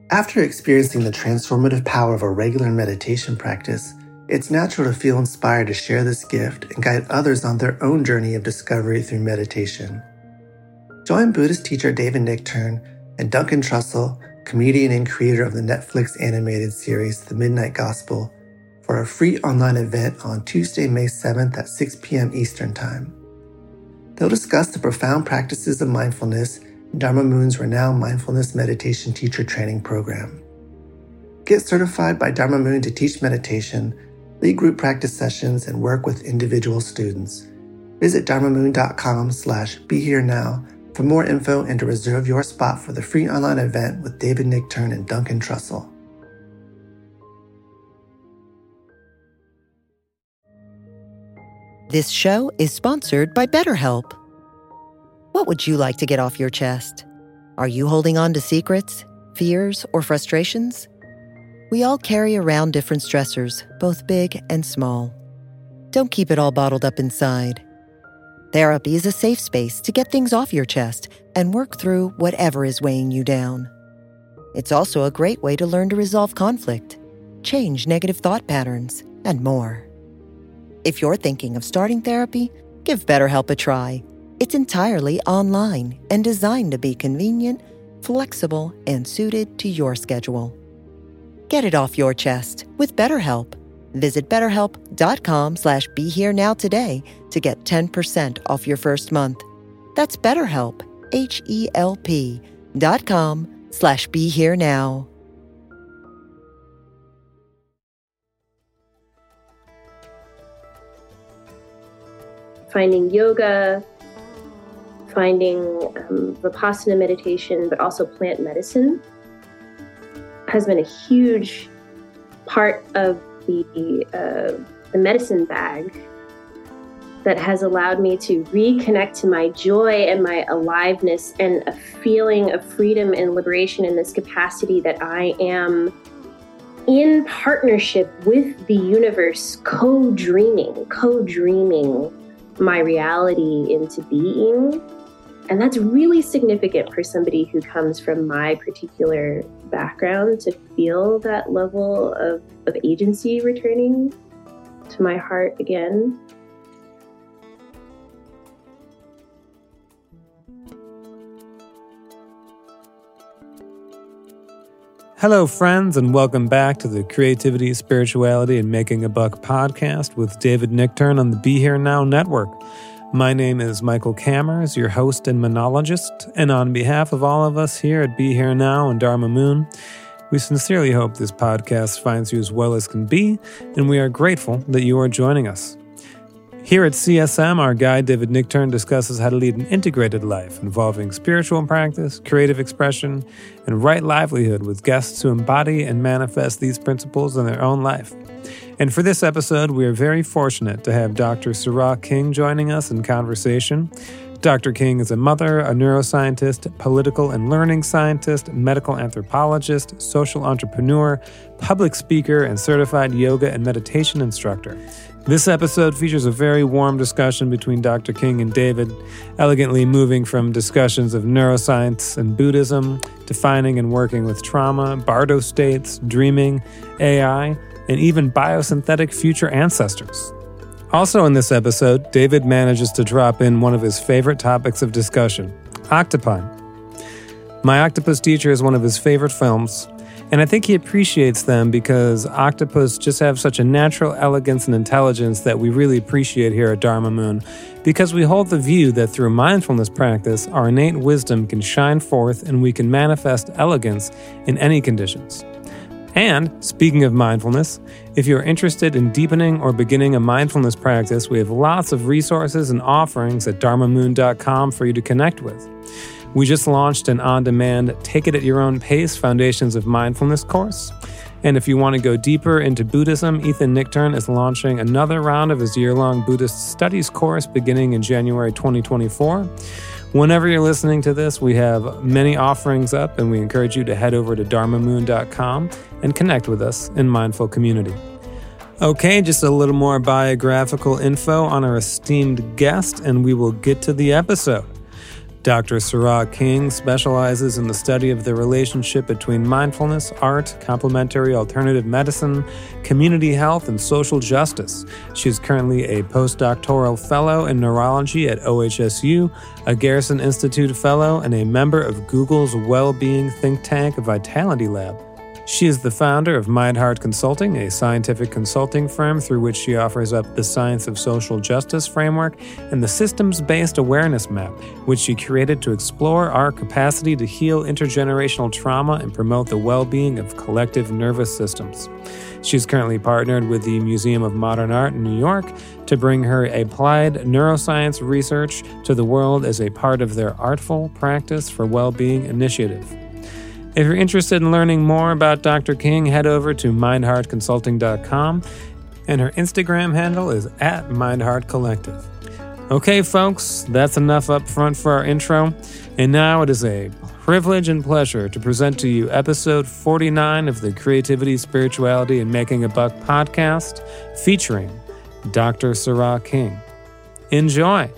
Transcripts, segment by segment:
After experiencing the transformative power of a regular meditation practice, it's natural to feel inspired to share this gift and guide others on their own journey of discovery through meditation. Join Buddhist teacher David Nichtern and Duncan Trussell, comedian and creator of the Netflix animated series The Midnight Gospel, for a free online event on Tuesday, May 7th at 6 p.m. Eastern Time. They'll discuss the profound practices of mindfulness in Dharma Moon's renowned mindfulness meditation teacher training program. Get certified by Dharma Moon to teach meditation, lead group practice sessions, and work with individual students. Visit dharmamoon.com/BeHereNow for more info and to reserve your spot for the free online event with David Nichtern and Duncan Trussell. This show is sponsored by BetterHelp. What would you like to get off your chest? Are you holding on to secrets, fears, or frustrations? We all carry around different stressors, both big and small. Don't keep it all bottled up inside. Therapy is a safe space to get things off your chest and work through whatever is weighing you down. It's also a great way to learn to resolve conflict, change negative thought patterns, and more. If you're thinking of starting therapy, give BetterHelp a try. It's entirely online and designed to be convenient, flexible, and suited to your schedule. Get it off your chest with BetterHelp. Visit BetterHelp.com/BeHereNow today to get 10% off your first month. That's BetterHelp, HELP.com/BeHereNow. Finding yoga, finding Vipassana meditation, but also plant medicine has been a huge part of the medicine bag that has allowed me to reconnect to my joy and my aliveness and a feeling of freedom and liberation in this capacity that I am in partnership with the universe, co-dreaming my reality into being. And that's really significant for somebody who comes from my particular background to feel that level of agency returning to my heart again. Hello, friends, and welcome back to the Creativity, Spirituality, and Making a Buck podcast with David Nichtern on the Be Here Now Network. My name is Michael Cammers, your host and monologist, and on behalf of all of us here at Be Here Now and Dharma Moon, we sincerely hope this podcast finds you as well as can be, and we are grateful that you are joining us. Here at CSM, our guide David Nichtern discusses how to lead an integrated life involving spiritual practice, creative expression, and right livelihood with guests who embody and manifest these principles in their own life. And for this episode, we are very fortunate to have Dr. Sarah King joining us in conversation. Dr. King is a mother, a neuroscientist, political and learning scientist, medical anthropologist, social entrepreneur, public speaker, and certified yoga and meditation instructor. This episode features a very warm discussion between Dr. King and David, elegantly moving from discussions of neuroscience and Buddhism, defining and working with trauma, Bardo states, dreaming, AI, and even biosynthetic future ancestors. Also in this episode, David manages to drop in one of his favorite topics of discussion, octopi. My Octopus Teacher is one of his favorite films, and I think he appreciates them because octopus just have such a natural elegance and intelligence that we really appreciate here at Dharma Moon, because we hold the view that through mindfulness practice, our innate wisdom can shine forth and we can manifest elegance in any conditions. And, speaking of mindfulness, if you're interested in deepening or beginning a mindfulness practice, we have lots of resources and offerings at dharmamoon.com for you to connect with. We just launched an on-demand Take It at Your Own Pace Foundations of Mindfulness course. And if you want to go deeper into Buddhism, Ethan Nichtern is launching another round of his year-long Buddhist studies course beginning in January 2024. Whenever you're listening to this, we have many offerings up, and we encourage you to head over to dharmamoon.com and connect with us in Mindful Community. Okay, just a little more biographical info on our esteemed guest, and we will get to the episode. Dr. Sarah King specializes in the study of the relationship between mindfulness, art, complementary alternative medicine, community health, and social justice. She is currently a postdoctoral fellow in neurology at OHSU, a Garrison Institute fellow, and a member of Google's well-being think tank Vitality Lab. She is the founder of MindHeart Consulting, a scientific consulting firm through which she offers up the Science of Social Justice framework and the Systems-Based Awareness Map, which she created to explore our capacity to heal intergenerational trauma and promote the well-being of collective nervous systems. She's currently partnered with the Museum of Modern Art in New York to bring her applied neuroscience research to the world as a part of their Artful Practice for Well-Being initiative. If you're interested in learning more about Dr. King, head over to mindheartconsulting.com, and her Instagram handle is @mindheartcollective. Okay, folks, that's enough up front for our intro, and now it is a privilege and pleasure to present to you episode 49 of the Creativity, Spirituality, and Making a Buck podcast, featuring Dr. Sarah King. Enjoy.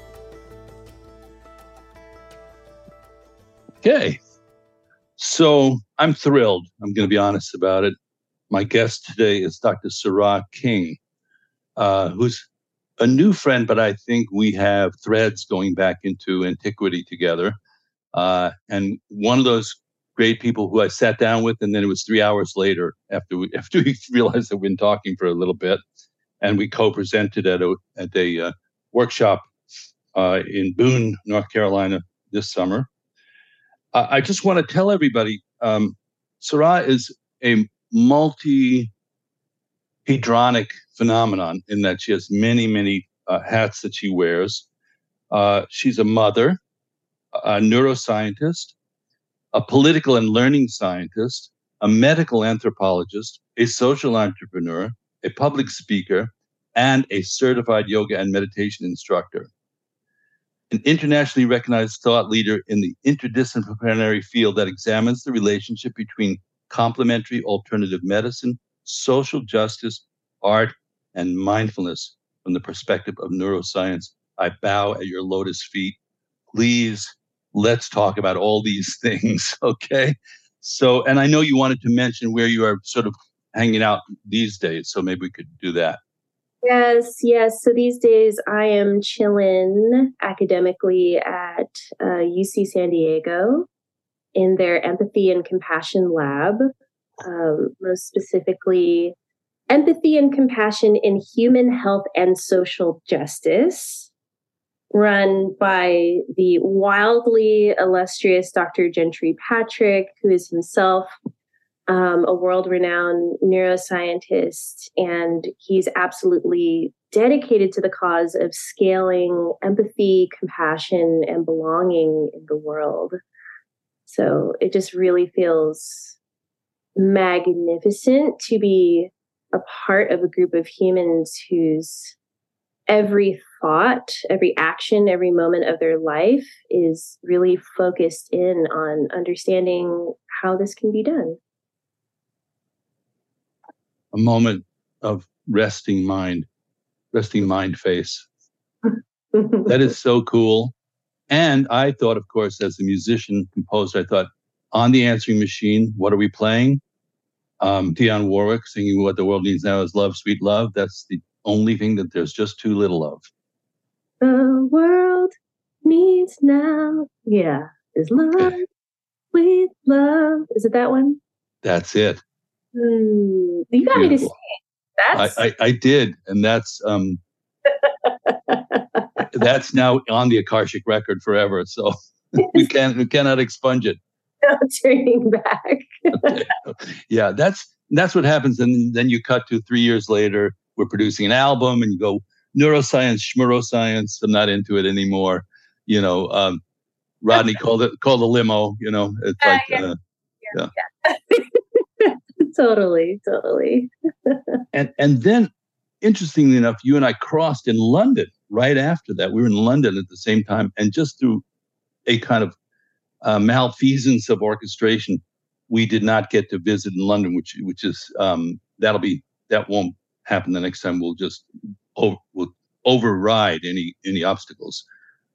Okay. So I'm thrilled. I'm going to be honest about it. My guest today is Dr. Sarah King, who's a new friend, but I think we have threads going back into antiquity together. And one of those great people who I sat down with, and then it was 3 hours later after we realized that we'd been talking for a little bit, and we co-presented at a workshop in Boone, North Carolina this summer. I just want to tell everybody, Sarah is a multi-hedronic phenomenon in that she has many, many hats that she wears. She's a mother, a neuroscientist, a political and learning scientist, a medical anthropologist, a social entrepreneur, a public speaker, and a certified yoga and meditation instructor. An internationally recognized thought leader in the interdisciplinary field that examines the relationship between complementary alternative medicine, social justice, art, and mindfulness from the perspective of neuroscience. I bow at your lotus feet. Please, let's talk about all these things, okay? So, and I know you wanted to mention where you are sort of hanging out these days, so maybe we could do that. Yes. So these days I am chilling academically at UC San Diego in their Empathy and Compassion Lab, most specifically Empathy and Compassion in Human Health and Social Justice, run by the wildly illustrious Dr. Gentry Patrick, who is himself a world-renowned neuroscientist, and he's absolutely dedicated to the cause of scaling empathy, compassion, and belonging in the world. So it just really feels magnificent to be a part of a group of humans whose every thought, every action, every moment of their life is really focused in on understanding how this can be done. A moment of resting mind face. That is so cool. And I thought, of course, as a musician, composer, I thought, on the answering machine, what are we playing? Dionne Warwick singing What the World Needs Now is Love, Sweet Love. That's the only thing that there's just too little of. The world needs now, is love, sweet love. Is it that one? That's it. You got me to sing. I did, and that's that's now on the Akashic record forever. So we cannot expunge it. No turning back. Okay. Yeah, that's what happens, and then you cut to 3 years later. We're producing an album, and you go neuroscience, schmeroscience. I'm not into it anymore. Rodney called the limo. It's like yeah. Totally. And then, interestingly enough, you and I crossed in London right after that. We were in London at the same time, and just through a kind of malfeasance of orchestration, we did not get to visit in London, which is that won't happen the next time. We'll just we'll override any obstacles.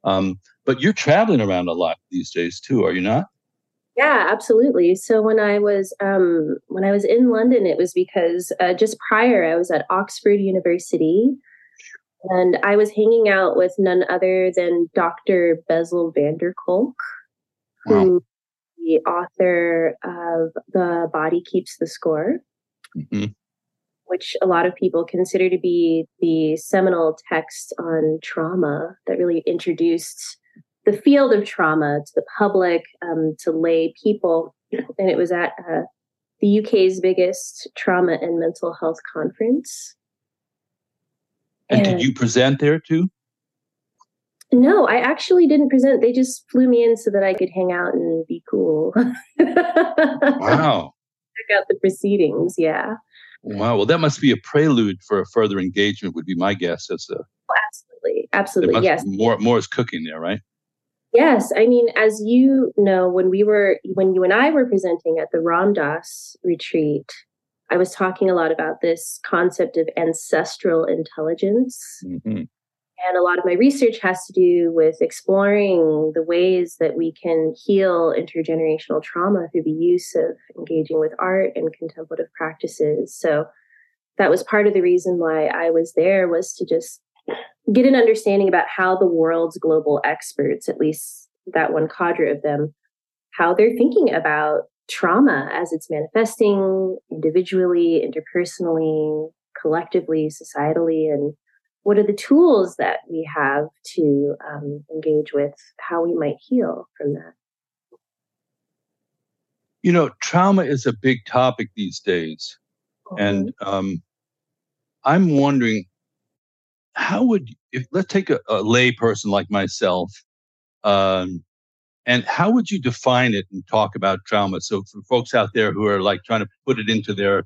But you're traveling around a lot these days too, are you not? Yeah, absolutely. So when I was in London, it was because just prior I was at Oxford University, and I was hanging out with none other than Dr. Bessel van der Kolk, Wow. who is the author of The Body Keeps the Score, Hmm. which a lot of people consider to be the seminal text on trauma that really introduced the field of trauma to the public, to lay people. And it was at the UK's biggest trauma and mental health conference. And did you present there too? No, I actually didn't present. They just flew me in so that I could hang out and be cool. Wow. Check out the proceedings. Yeah. Wow. Well, that must be a prelude for a further engagement, would be my guess. Absolutely. Absolutely. Yes. More is cooking there, right? Yes. I mean, as you know, when you and I were presenting at the Ram Dass retreat, I was talking a lot about this concept of ancestral intelligence. Mm-hmm. And a lot of my research has to do with exploring the ways that we can heal intergenerational trauma through the use of engaging with art and contemplative practices. So that was part of the reason why I was there, was to just get an understanding about how the world's global experts, at least that one cadre of them, how they're thinking about trauma as it's manifesting individually, interpersonally, collectively, societally, and what are the tools that we have to engage with how we might heal from that. You know, trauma is a big topic these days. And I'm wondering, let's take a lay person like myself, and how would you define it and talk about trauma? So for folks out there who are like trying to put it into their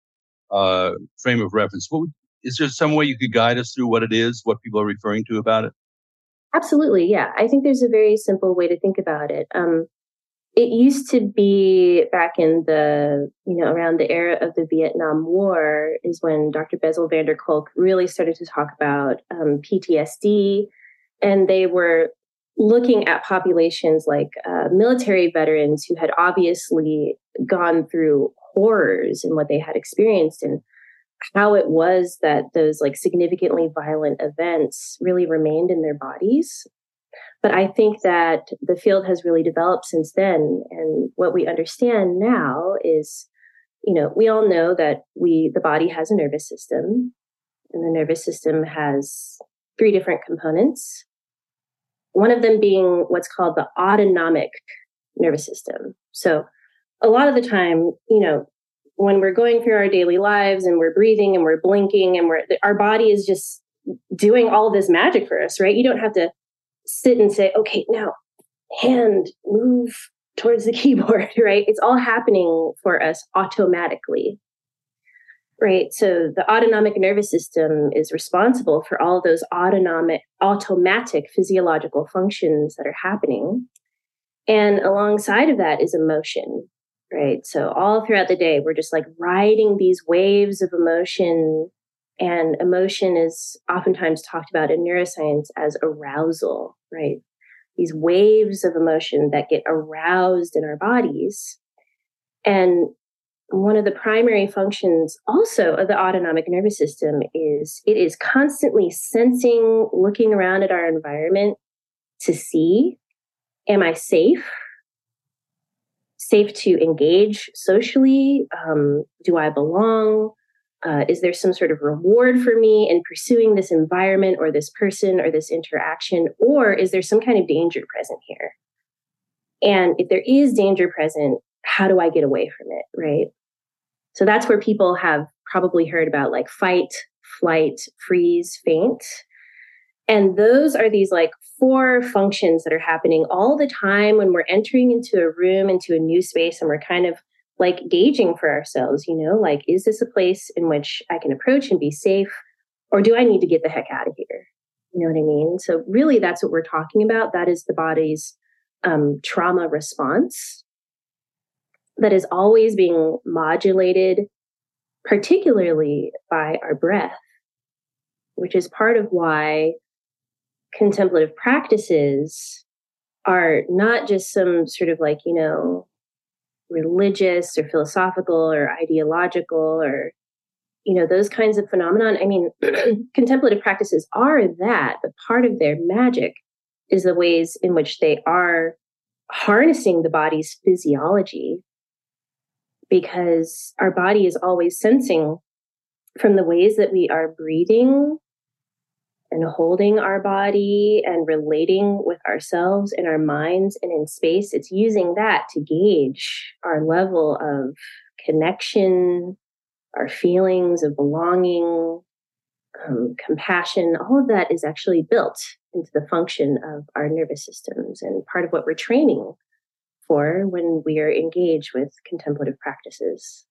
frame of reference, is there some way you could guide us through what it is, what people are referring to about it? Absolutely, yeah. I think there's a very simple way to think about it. It used to be back in around the era of the Vietnam War is when Dr. Bessel van der Kolk really started to talk about PTSD, and they were looking at populations like military veterans who had obviously gone through horrors in what they had experienced, and how it was that those like significantly violent events really remained in their bodies. But I think that the field has really developed since then. And what we understand now is, we all know that the body has a nervous system, and the nervous system has 3 different components. One of them being what's called the autonomic nervous system. So a lot of the time, when we're going through our daily lives and we're breathing and we're blinking and our body is just doing all this magic for us, right? You don't have to sit and say, okay, now hand move towards the keyboard, right? It's all happening for us automatically, right? So the autonomic nervous system is responsible for all those automatic physiological functions that are happening. And alongside of that is emotion, right? So all throughout the day, we're just like riding these waves of emotion. And emotion is oftentimes talked about in neuroscience as arousal, right? These waves of emotion that get aroused in our bodies. And one of the primary functions also of the autonomic nervous system is it is constantly sensing, looking around at our environment to see, am I safe? Safe to engage socially? Do I belong? Is there some sort of reward for me in pursuing this environment or this person or this interaction? Or is there some kind of danger present here? And if there is danger present, how do I get away from it, right? So that's where people have probably heard about like fight, flight, freeze, faint. And those are these like 4 functions that are happening all the time when we're entering into a room, into a new space, and we're kind of like gauging for ourselves, like, is this a place in which I can approach and be safe, or do I need to get the heck out of here? You know what I mean? So really that's what we're talking about. That is the body's trauma response that is always being modulated, particularly by our breath, which is part of why contemplative practices are not just some sort of like, religious or philosophical or ideological or, those kinds of phenomenon. I mean, contemplative practices are that, but part of their magic is the ways in which they are harnessing the body's physiology, because our body is always sensing from the ways that we are breathing and holding our body and relating with ourselves and our minds and in space. It's using that to gauge our level of connection, our feelings of belonging, compassion. All of that is actually built into the function of our nervous systems and part of what we're training for when we are engaged with contemplative practices,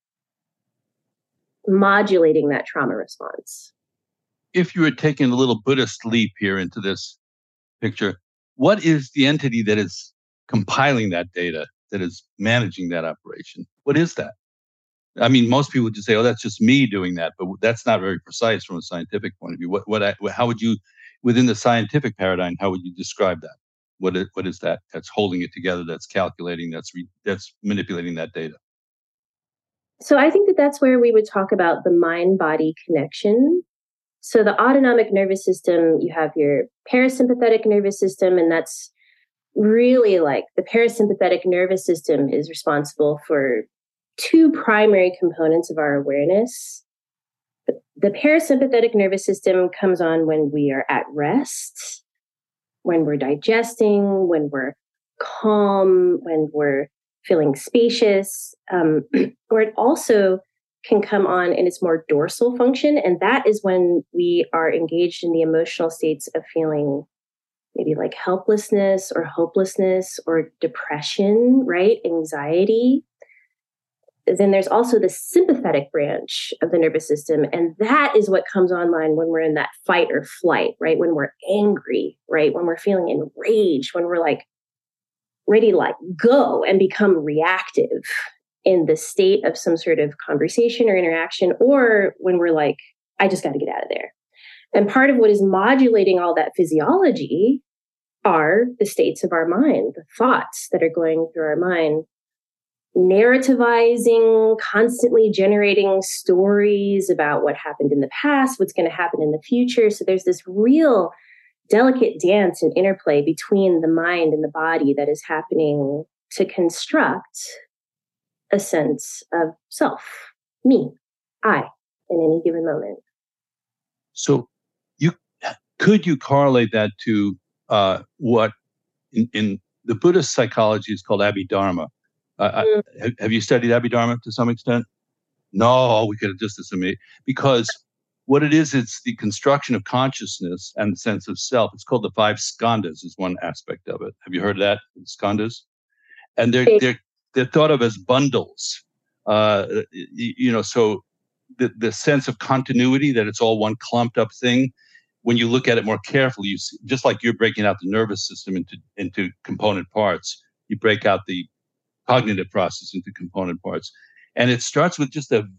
modulating that trauma response. If you were taking a little Buddhist leap here into this picture, what is the entity that is compiling that data, that is managing that operation? What is that? I mean, most people would just say, "Oh, that's just me doing that," but that's not very precise from a scientific point of view. How would you, within the scientific paradigm, how would you describe that? What is that that's holding it together? That's calculating? That's manipulating that data? So I think that that's where we would talk about the mind-body connection. So the autonomic nervous system, you have your parasympathetic nervous system, and that's really like the parasympathetic nervous system is responsible for two primary components of our awareness. The parasympathetic nervous system comes on when we are at rest, when we're digesting, when we're calm, when we're feeling spacious, or it also can come on in its more dorsal function. And that is when we are engaged in the emotional states of feeling maybe like helplessness or hopelessness or depression, right? Anxiety. Then there's also the sympathetic branch of the nervous system. And that is what comes online when we're in that fight or flight, right? When we're angry, right? When we're feeling enraged, when we're like ready to like go and become reactive in the state of some sort of conversation or interaction, or when we're like, I just got to get out of there. And part of what is modulating all that physiology are the states of our mind, the thoughts that are going through our mind, narrativizing, constantly generating stories about what happened in the past, what's going to happen in the future. So there's this real delicate dance and interplay between the mind and the body that is happening to construct a sense of self, me, I, in any given moment. So could you correlate that to what in the Buddhist psychology is called Abhidharma? Have you studied Abhidharma to some extent? No, we could have just assumed, because what it is, it's the construction of consciousness and the sense of self. It's called the five skandhas is one aspect of it. Have you heard of that? Skandhas? And they're thought of as bundles. So the sense of continuity, that it's all one clumped up thing. When you look at it more carefully, you see, just like you're breaking out the nervous system into component parts, you break out the cognitive process into component parts. And it starts with just it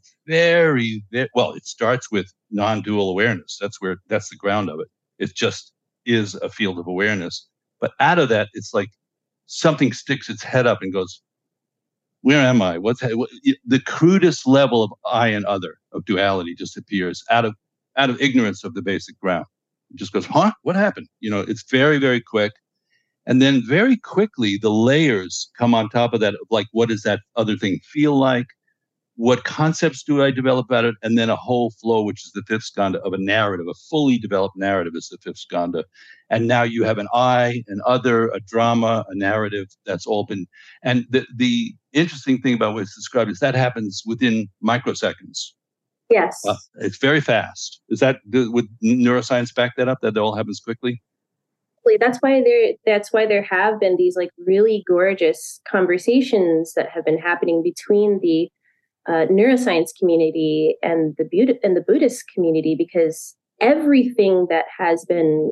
starts with non-dual awareness. That's the ground of it. It just is a field of awareness. But out of that, it's like something sticks its head up and goes, where am I? The crudest level of I and other, of duality, just appears out of ignorance of the basic ground. It just goes, huh? What happened? It's very, very quick. And then very quickly, the layers come on top of that, of like, what does that other thing feel like? What concepts do I develop about it? And then a whole flow, which is the fifth skandha of a narrative, a fully developed narrative is the fifth skandha. And now you have an I, an other, a drama, a narrative that's all been. And the interesting thing about what's described is that happens within microseconds. Yes. It's very fast. Would neuroscience back that up, that it all happens quickly? That's why there have been these like really gorgeous conversations that have been happening between the neuroscience community and the Buddhist community, because everything that has been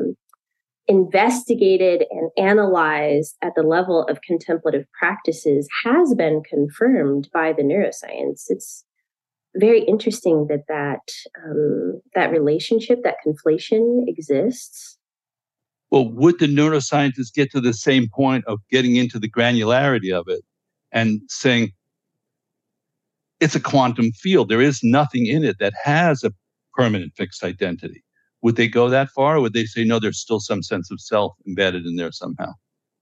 investigated and analyzed at the level of contemplative practices has been confirmed by the neuroscience. It's very interesting that relationship, that conflation exists. Well, would the neuroscientists get to the same point of getting into the granularity of it and saying it's a quantum field? There is nothing in it that has a permanent fixed identity. Would they go that far, or would they say, no, there's still some sense of self embedded in there somehow?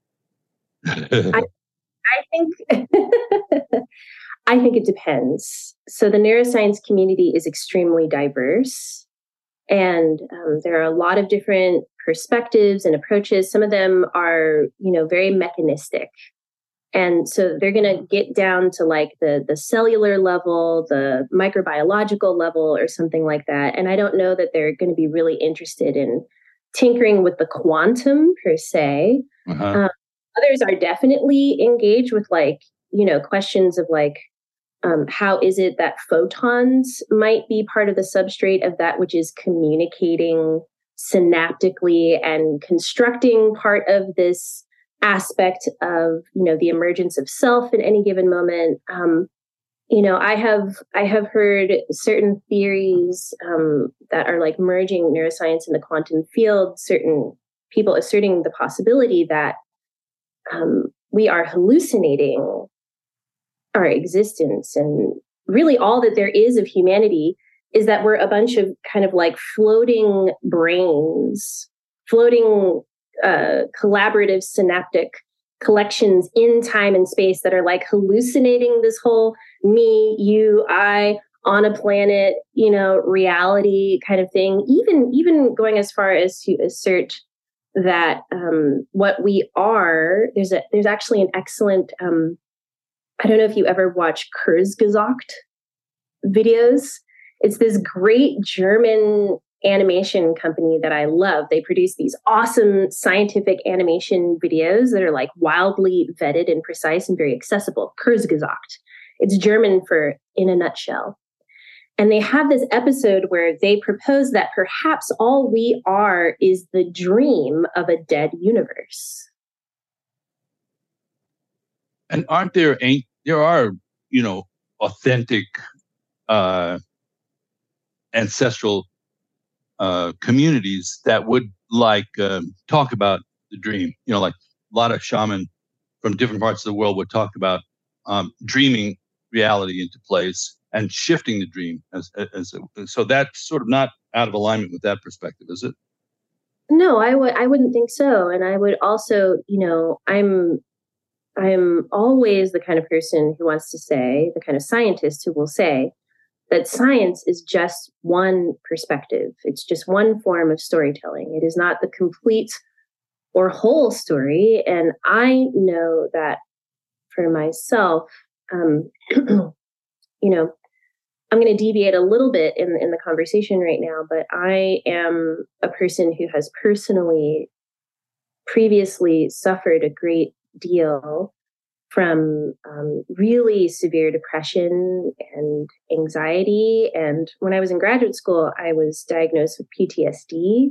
I think I think it depends. So the neuroscience community is extremely diverse, and there are a lot of different perspectives and approaches. Some of them are, very mechanistic. And so they're going to get down to like the cellular level, the microbiological level, or something like that. And I don't know that they're going to be really interested in tinkering with the quantum per se. Uh-huh. Others are definitely engaged with questions of how is it that photons might be part of the substrate of that which is communicating synaptically and constructing part of this aspect of the emergence of self in any given moment. I have heard certain theories that are like merging neuroscience in the quantum field. Certain people asserting the possibility that we are hallucinating our existence, and really all that there is of humanity is that we're a bunch of kind of like floating brains, floating collaborative synaptic collections in time and space that are like hallucinating this whole me, you, I on a planet, reality kind of thing. Even going as far as to assert that what we are, there's actually an excellent I don't know if you ever watch Kurzgesagt videos. It's this great German animation company that I love. They produce these awesome scientific animation videos that are like wildly vetted and precise and very accessible. Kurzgesagt. It's German for in a nutshell. And they have this episode where they propose that perhaps all we are is the dream of a dead universe. And there are, authentic ancestral communities that would talk about the dream, like a lot of shaman from different parts of the world would talk about dreaming reality into place and shifting the dream so that's sort of not out of alignment with that perspective, is it? No, I wouldn't think so. And I would also, I'm always the kind of person who wants to say, the kind of scientist who will say that science is just one perspective. It's just one form of storytelling. It is not the complete or whole story. And I know that for myself, I'm going to deviate a little bit in the conversation right now, but I am a person who has personally previously suffered a great deal from really severe depression and anxiety. And when I was in graduate school, I was diagnosed with PTSD.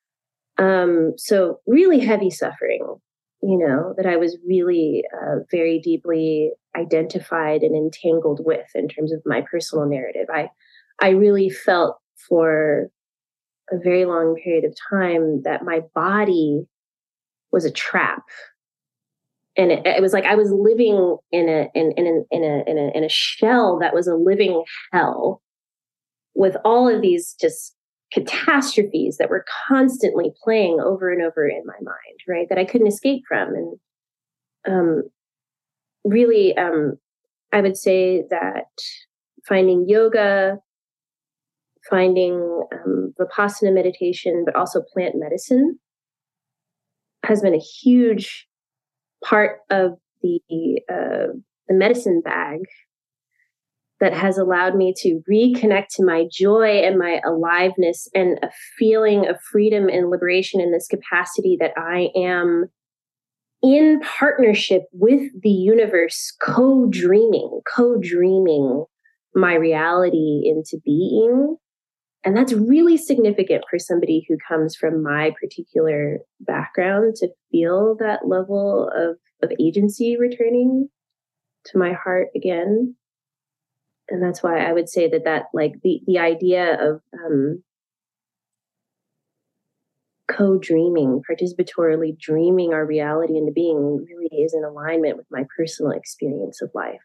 So really heavy suffering, that I was really very deeply identified and entangled with in terms of my personal narrative. I really felt for a very long period of time that my body was a trap. And it was like I was living in a shell that was a living hell with all of these just catastrophes that were constantly playing over and over in my mind, right? That I couldn't escape from. And really, I would say that finding yoga, finding Vipassana meditation, but also plant medicine has been a huge part of the medicine bag that has allowed me to reconnect to my joy and my aliveness and a feeling of freedom and liberation in this capacity that I am in partnership with the universe, co-dreaming my reality into being. And that's really significant for somebody who comes from my particular background to feel that level of agency returning to my heart again. And that's why I would say that like the idea of co-dreaming, participatorily dreaming our reality into being really is in alignment with my personal experience of life.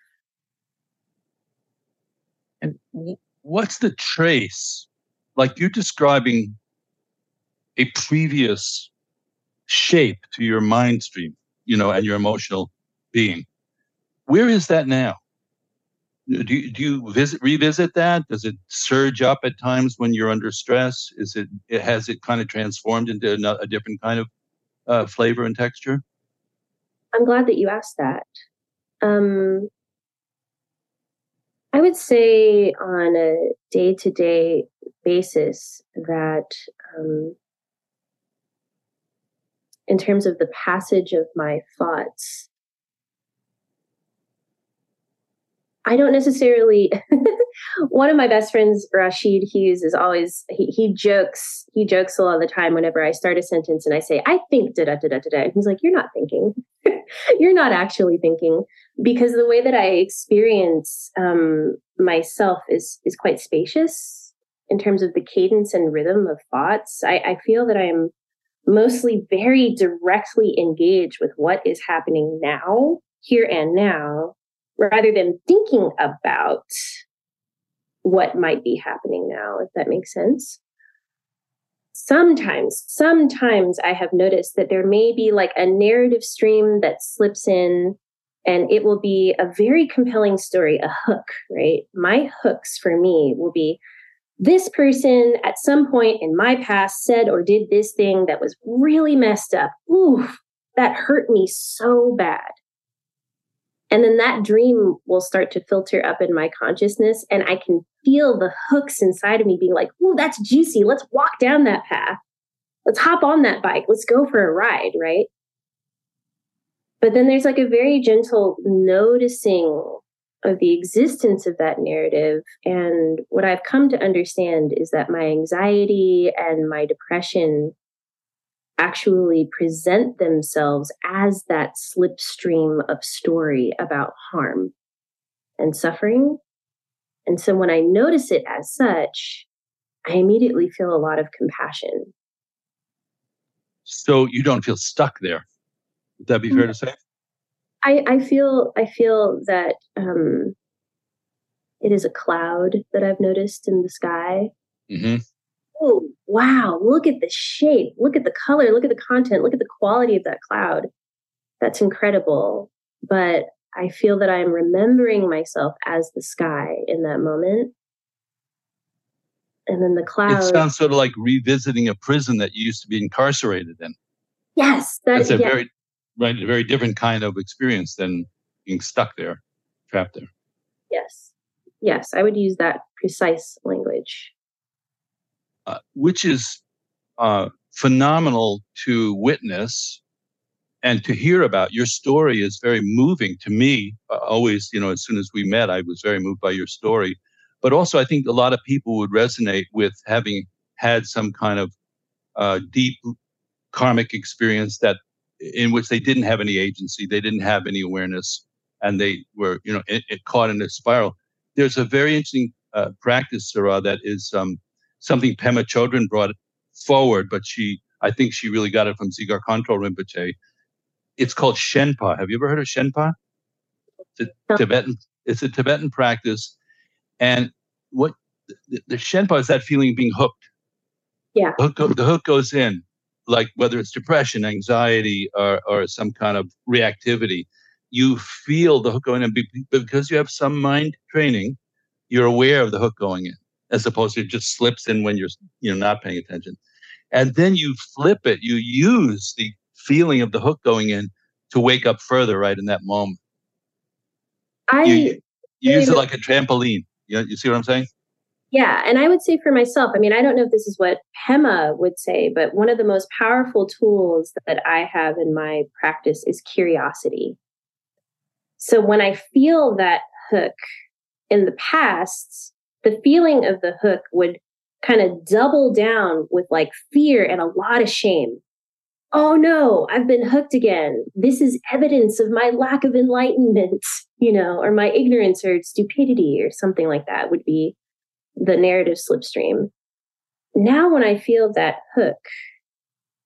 And what's the trace? Like you're describing a previous shape to your mind stream, and your emotional being. Where is that now? Do you revisit that? Does it surge up at times when you're under stress? Has it kind of transformed into a different kind of flavor and texture? I'm glad that you asked that. I would say on a day-to-day basis that in terms of the passage of my thoughts, I don't necessarily, one of my best friends, Rashid Hughes, is always, he jokes a lot of the time whenever I start a sentence and I say, I think da-da-da-da-da-da. And he's like, you're not thinking. You're not actually thinking, because the way that I experience myself is quite spacious in terms of the cadence and rhythm of thoughts. I feel that I'm mostly very directly engaged with what is happening now, here and now, rather than thinking about what might be happening now, if that makes sense. Sometimes I have noticed that there may be like a narrative stream that slips in, and it will be a very compelling story, a hook, right? My hooks for me will be, this person at some point in my past said or did this thing that was really messed up. Ooh, that hurt me so bad. And then that dream will start to filter up in my consciousness, and I can feel the hooks inside of me being like, ooh, that's juicy. Let's walk down that path. Let's hop on that bike. Let's go for a ride, right? But then there's like a very gentle noticing of the existence of that narrative. And what I've come to understand is that my anxiety and my depression actually present themselves as that slipstream of story about harm and suffering. And so when I notice it as such, I immediately feel a lot of compassion. So you don't feel stuck there. Would that be fair to say? I feel that it is a cloud that I've noticed in the sky. Mm-hmm. Oh, wow. Look at the shape. Look at the color. Look at the content. Look at the quality of that cloud. That's incredible. But I feel that I'm remembering myself as the sky in that moment. And then the cloud. It sounds sort of like revisiting a prison that you used to be incarcerated in. Yes. That's a very different kind of experience than being stuck there, trapped there. Yes. I would use that precise language. Which is phenomenal to witness and to hear about. Your story is very moving to me. Always, as soon as we met, I was very moved by your story. But also, I think a lot of people would resonate with having had some kind of deep karmic experience in which they didn't have any agency, they didn't have any awareness, and they were, caught in a spiral. There's a very interesting practice, Sarah, that is something Pema Chodron brought forward, but I think she really got it from Dzigar Khantrul Rinpoche. It's called Shenpa. Have you ever heard of Shenpa? It's a Tibetan practice. And what the Shenpa is that feeling of being hooked. Yeah. The hook goes in, like whether it's depression, anxiety, or some kind of reactivity. You feel the hook going in because you have some mind training. You're aware of the hook going in, as opposed to it just slips in when you're not paying attention. And then you flip it. You use the feeling of the hook going in to wake up further right in that moment. You use it like a trampoline. You see what I'm saying? Yeah. And I would say for myself, I mean, I don't know if this is what Pema would say, but one of the most powerful tools that I have in my practice is curiosity. So when I feel that hook in the past, the feeling of the hook would kind of double down with like fear and a lot of shame. Oh no, I've been hooked again. This is evidence of my lack of enlightenment, or my ignorance or stupidity or something like that would be the narrative slipstream. Now, when I feel that hook,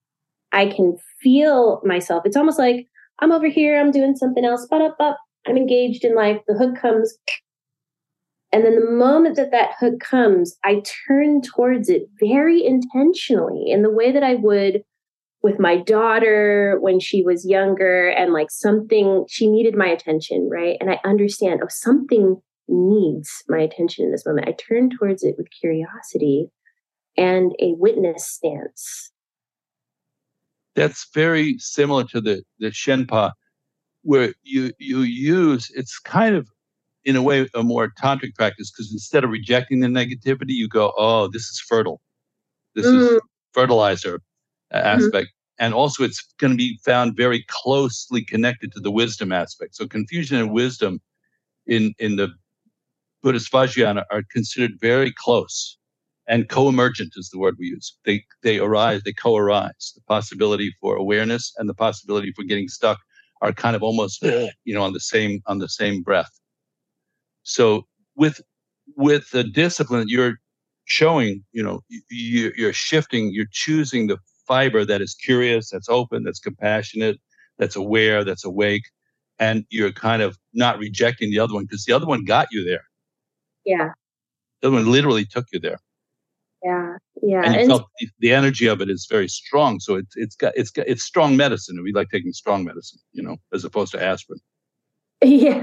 I can feel myself. It's almost like I'm over here, I'm doing something else, but I'm engaged in life. The hook comes. And then the moment that hook comes, I turn towards it very intentionally in the way that I would with my daughter when she was younger, and like something, she needed my attention, right? And I understand, oh, something needs my attention in this moment. I turn towards it with curiosity and a witness stance. That's very similar to the Shenpa, where you use, it's kind of, in a way, a more tantric practice, because instead of rejecting the negativity, you go, oh, this is fertile. This is fertilizer aspect. And also it's going to be found very closely connected to the wisdom aspect. So confusion and wisdom in the Buddhist Vajrayana are considered very close, and co-emergent is the word we use. They arise, they co-arise. The possibility for awareness and the possibility for getting stuck are kind of almost, on the same breath. So with the discipline that you're showing, you're shifting, you're choosing the fiber that is curious, that's open, that's compassionate, that's aware, that's awake, and you're kind of not rejecting the other one, because the other one got you there. Yeah. The other one literally took you there. Yeah. Yeah. And you felt the energy of it is very strong. So it's strong medicine, and we like taking strong medicine, as opposed to aspirin. Yeah.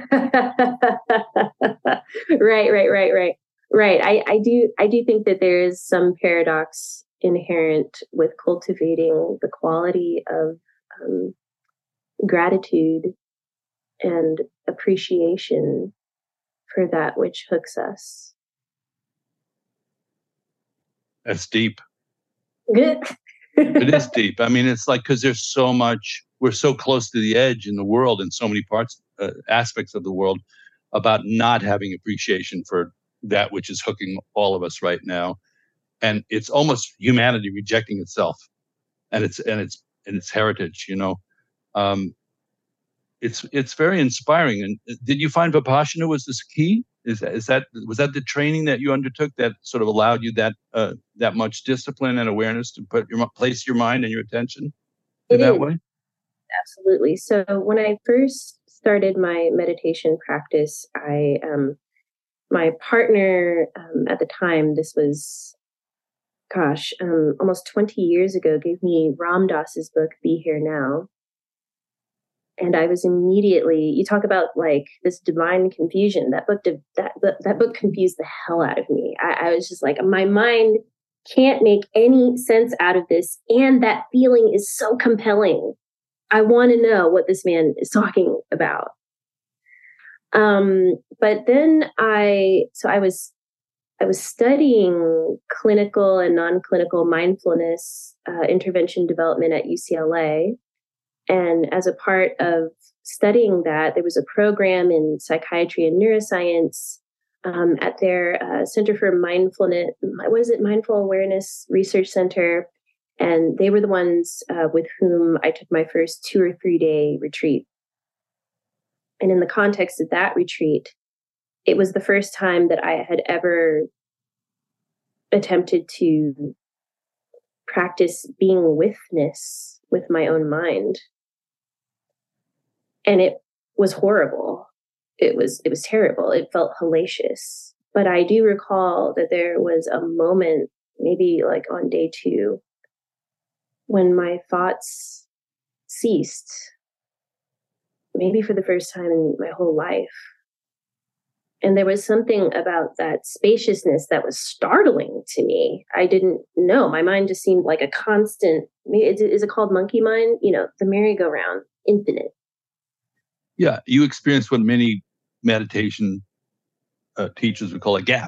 Right. I do think that there is some paradox inherent with cultivating the quality of gratitude and appreciation for that which hooks us. That's deep. It is deep. I mean, it's like, because there's so much, we're so close to the edge in the world, in so many aspects of the world, about not having appreciation for that which is hooking all of us right now. And it's almost humanity rejecting itself and its heritage, It's very inspiring. And did you find Vipassana was this key? Was that the training that you undertook that sort of allowed you that much discipline and awareness to place your mind and your attention in that way? Absolutely. So when I first started my meditation practice, my partner at the time, this was, almost 20 years ago, gave me Ram Dass's book, Be Here Now. And I was immediately, you talk about like this divine confusion, that book confused the hell out of me. I was just like, my mind can't make any sense out of this. And that feeling is so compelling. I want to know what this man is talking about. But then I was studying clinical and non-clinical mindfulness intervention development at UCLA. And as a part of studying that, there was a program in psychiatry and neuroscience at their Center for Mindfulness. What is it? Mindful Awareness Research Center. And they were the ones with whom I took my first 2 or 3 day retreat. And in the context of that retreat, it was the first time that I had ever attempted to practice being witness with my own mind. And it was horrible. It was terrible. It felt hellacious. But I do recall that there was a moment, maybe like on day 2, when my thoughts ceased, maybe for the first time in my whole life. And there was something about that spaciousness that was startling to me. I didn't know. My mind just seemed like a constant, is it called monkey mind? The merry-go-round, infinite. Yeah, you experienced what many meditation teachers would call a gap.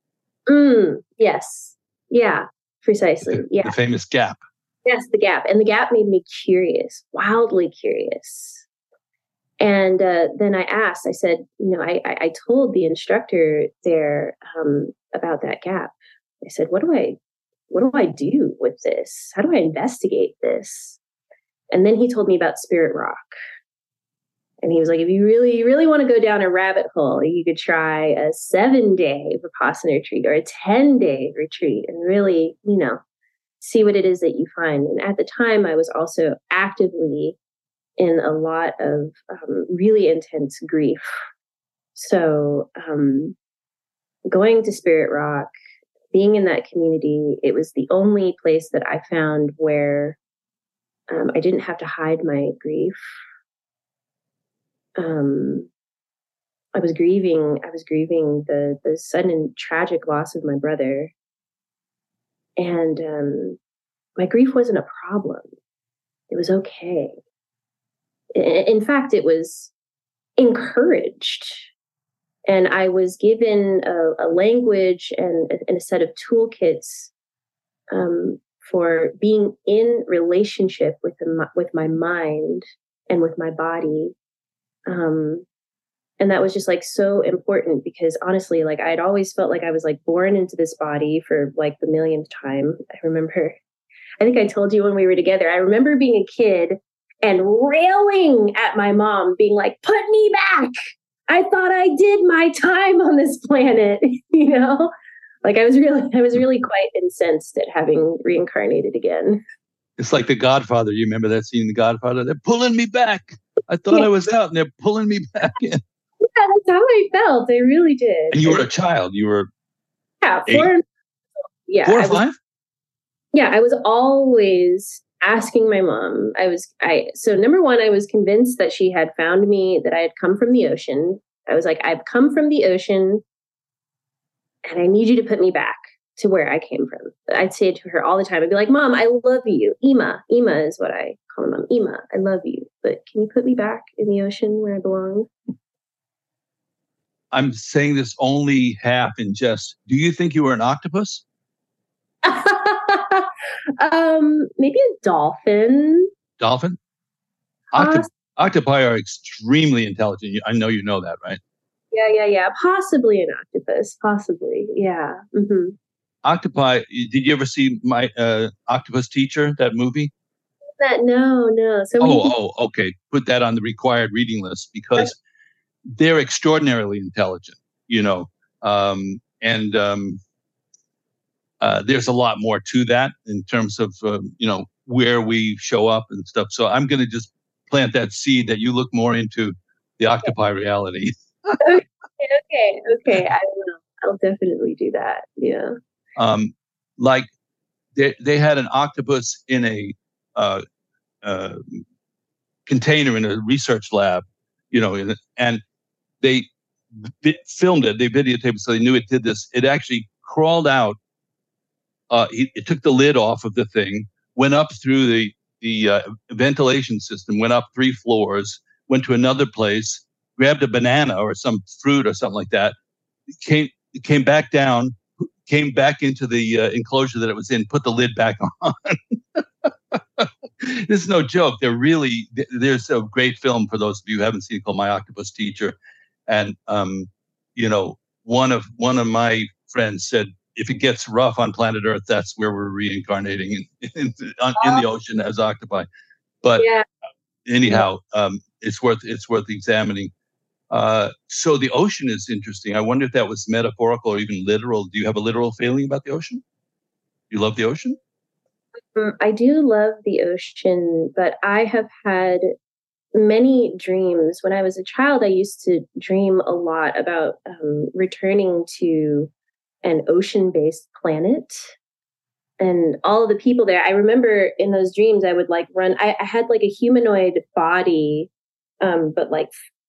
Yes. Yeah, precisely. Yeah. The famous gap. Yes, the gap. And the gap made me curious, wildly curious. And then I asked, I said, I told the instructor there about that gap. I said, what do I do with this? How do I investigate this? And then he told me about Spirit Rock. And he was like, if you really, really want to go down a rabbit hole, you could try a 7-day Vipassana retreat or a 10-day retreat and really, see what it is that you find. And at the time, I was also actively in a lot of really intense grief. So going to Spirit Rock, being in that community, it was the only place that I found where I didn't have to hide my grief. I was grieving the sudden and tragic loss of my brother. And my grief wasn't a problem. It was okay. In fact, it was encouraged. And I was given a language and a set of toolkits for being in relationship with my mind and with my body. And that was just like so important because honestly, like I'd always felt like I was like born into this body for like the millionth time. I think I told you when we were together, I remember being a kid and railing at my mom, being like, put me back. I thought I did my time on this planet, you know? Like I was really quite incensed at having reincarnated again. It's like The Godfather. You remember that scene in The Godfather? They're pulling me back. I thought I was out and they're pulling me back in. Yeah, that's how I felt. I really did. And you were a child. You were 4 4 or 5? I was always asking my mom. So number one, I was convinced that she had found me, that I had come from the ocean. I was like, I've come from the ocean and I need you to put me back to where I came from. I'd say it to her all the time. I'd be like, Mom, I love you. Ima is what I call my mom. Ima, I love you. But can you put me back in the ocean where I belong? I'm saying this only half in jest. Do you think you were an octopus? Maybe a dolphin. Dolphin? Octopi are extremely intelligent. I know you know that, right? Yeah. Possibly an octopus. Possibly. Yeah. Mm-hmm. Octopi. Did you ever see my Octopus Teacher, that movie? No. So okay. Put that on the required reading list because they're extraordinarily intelligent, you know. There's a lot more to that in terms of, where we show up and stuff. So I'm going to just plant that seed that you look more into the octopi reality. Okay. I will. I'll definitely do that. Yeah. Like they had an octopus in a container in a research lab, and they filmed it. They videotaped it, so they knew it did this. It actually crawled out. It took the lid off of the thing, went up through the ventilation system, went up 3 floors, went to another place, grabbed a banana or some fruit or something like that, came back down, came back into the enclosure that it was in, put the lid back on. This is no joke. There's a great film for those of you who haven't seen it called My Octopus Teacher. And, one of my friends said, if it gets rough on planet Earth, that's where we're reincarnating in the ocean as octopi. But anyhow, it's worth examining. So the ocean is interesting. I wonder if that was metaphorical or even literal. Do you have a literal feeling about the ocean? You love the ocean? I do love the ocean, but I have had many dreams. When I was a child, I used to dream a lot about returning to an ocean-based planet and all of the people there. I remember in those dreams, I would like run. I had like a humanoid body, but like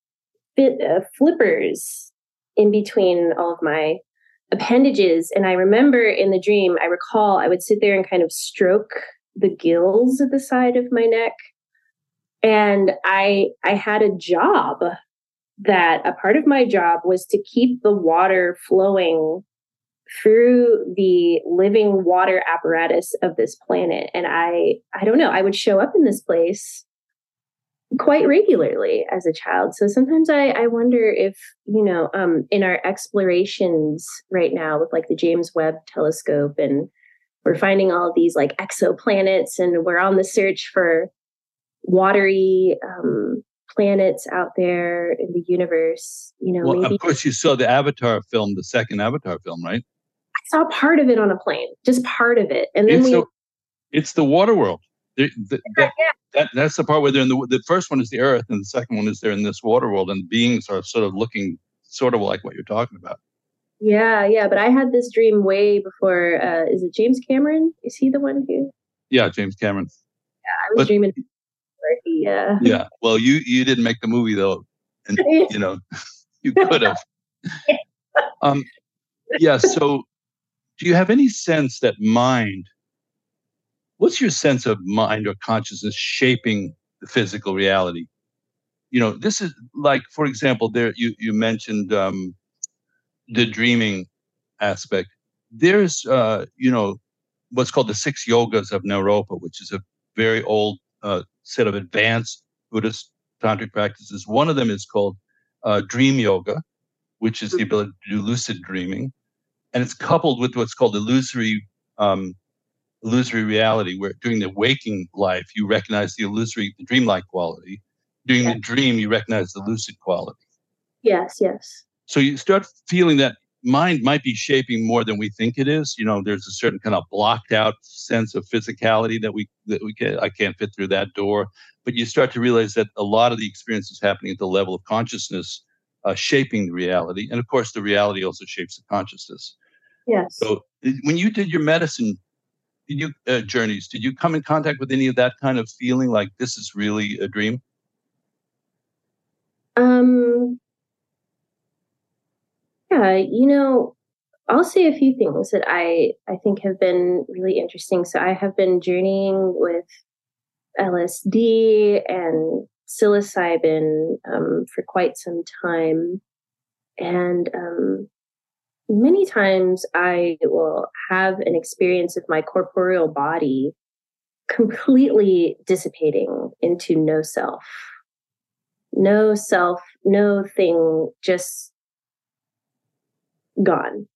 flippers in between all of my appendages. And I remember in the dream, I recall I would sit there and kind of stroke the gills at the side of my neck. And I had a job that a part of my job was to keep the water flowing through the living water apparatus of this planet. And I don't know, I would show up in this place quite regularly as a child. So sometimes I wonder if, in our explorations right now with like the James Webb telescope, and we're finding all of these like exoplanets, and we're on the search for watery planets out there in the universe, Well, maybe. Of course, you saw the Avatar film, the second Avatar film, right? I saw part of it on a plane, just part of it. And then It's the water world. That's the part where they're in the first one is the earth, and the second one is they're in this water world, and beings are sort of looking sort of like what you're talking about. Yeah. But I had this dream way before. Is it James Cameron? Is he the one who? Yeah, James Cameron. Yeah, I was dreaming. Yeah. Yeah. Well, you didn't make the movie though, and you could have. Yeah. So, do you have any sense that mind? What's your sense of mind or consciousness shaping the physical reality? This is like, for example, there you mentioned the dreaming aspect. There's what's called the 6 yogas of Naropa, which is a very old set of advanced Buddhist tantric practices. One of them is called dream yoga, which is the ability to do lucid dreaming, and it's coupled with what's called illusory reality, where during the waking life you recognize the dreamlike quality. During the dream you recognize the lucid quality. Yes. So you start feeling that mind might be shaping more than we think it is. There's a certain kind of blocked out sense of physicality that we I can't fit through that door. But you start to realize that a lot of the experience is happening at the level of consciousness, shaping the reality. And of course, the reality also shapes the consciousness. Yes. So when you did your medicine journeys, did you come in contact with any of that kind of feeling, like this is really a dream? Yeah, I'll say a few things that I think have been really interesting. So I have been journeying with LSD and psilocybin for quite some time. And many times I will have an experience of my corporeal body completely dissipating into no self, no thing, just gone.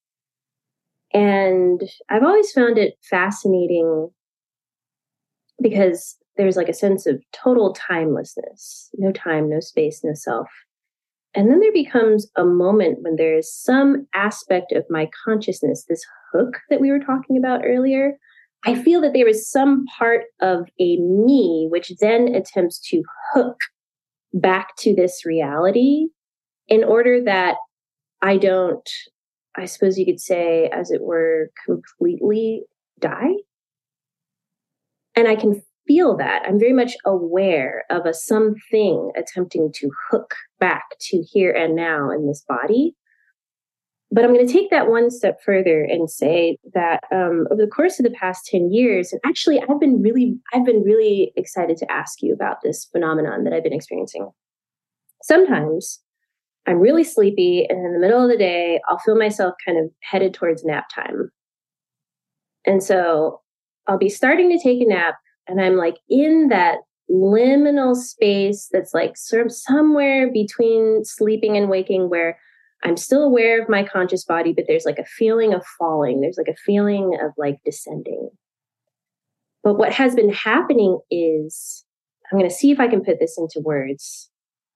And I've always found it fascinating because there's like a sense of total timelessness, no time, no space, no self. And then there becomes a moment when there is some aspect of my consciousness, this hook that we were talking about earlier. I feel that there is some part of a me which then attempts to hook back to this reality in order that I don't, I suppose you could say, as it were, completely die. And I can feel that. I'm very much aware of a something attempting to hook back to here and now in this body. But I'm going to take that one step further and say that over the course of the past 10 years, and actually I've been really excited to ask you about this phenomenon that I've been experiencing. Sometimes I'm really sleepy, and in the middle of the day, I'll feel myself kind of headed towards nap time. And so I'll be starting to take a nap, and I'm like in that liminal space that's like sort of somewhere between sleeping and waking, where I'm still aware of my conscious body, but there's like a feeling of falling. There's like a feeling of like descending. But what has been happening is, I'm going to see if I can put this into words.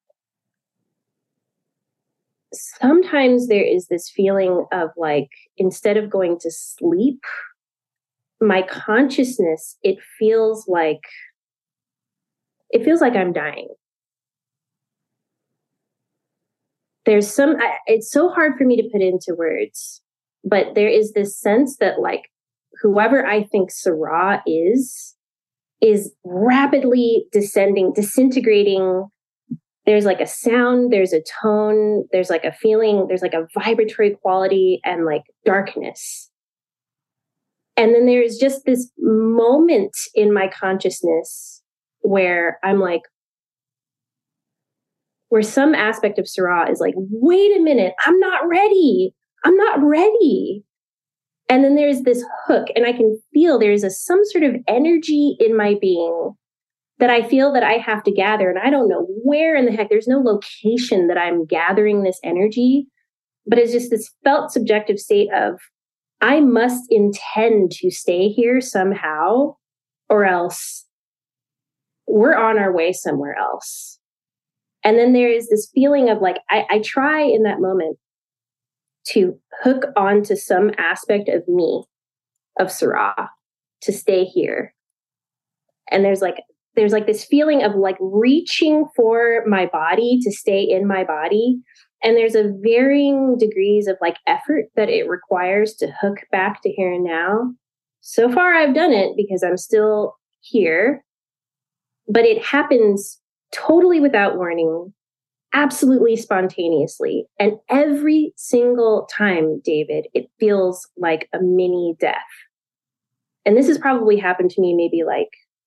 Sometimes there is this feeling of like, instead of going to sleep, my consciousness, it feels like I'm dying. It's so hard for me to put into words, but there is this sense that like whoever I think Sarah is rapidly disintegrating. There's like a sound, there's a tone, there's like a feeling, there's like a vibratory quality and like darkness. And then there's just this moment in my consciousness where I'm like, where some aspect of Sarah is like, wait a minute, I'm not ready. And then there's this hook, and I can feel there's some sort of energy in my being that I feel that I have to gather. And I don't know where in the heck, there's no location that I'm gathering this energy, but it's just this felt subjective state of, I must intend to stay here somehow, or else we're on our way somewhere else. And then there is this feeling of like, I try in that moment to hook onto some aspect of me, of Sarah. to stay here. And there's like this feeling of like reaching for my body to stay in my body. And there's a varying degrees of like effort that it requires to hook back to here and now. So far, I've done it because I'm still here, but it happens totally without warning, absolutely spontaneously. And every single time, David, it feels like a mini death. And this has probably happened to me maybe like,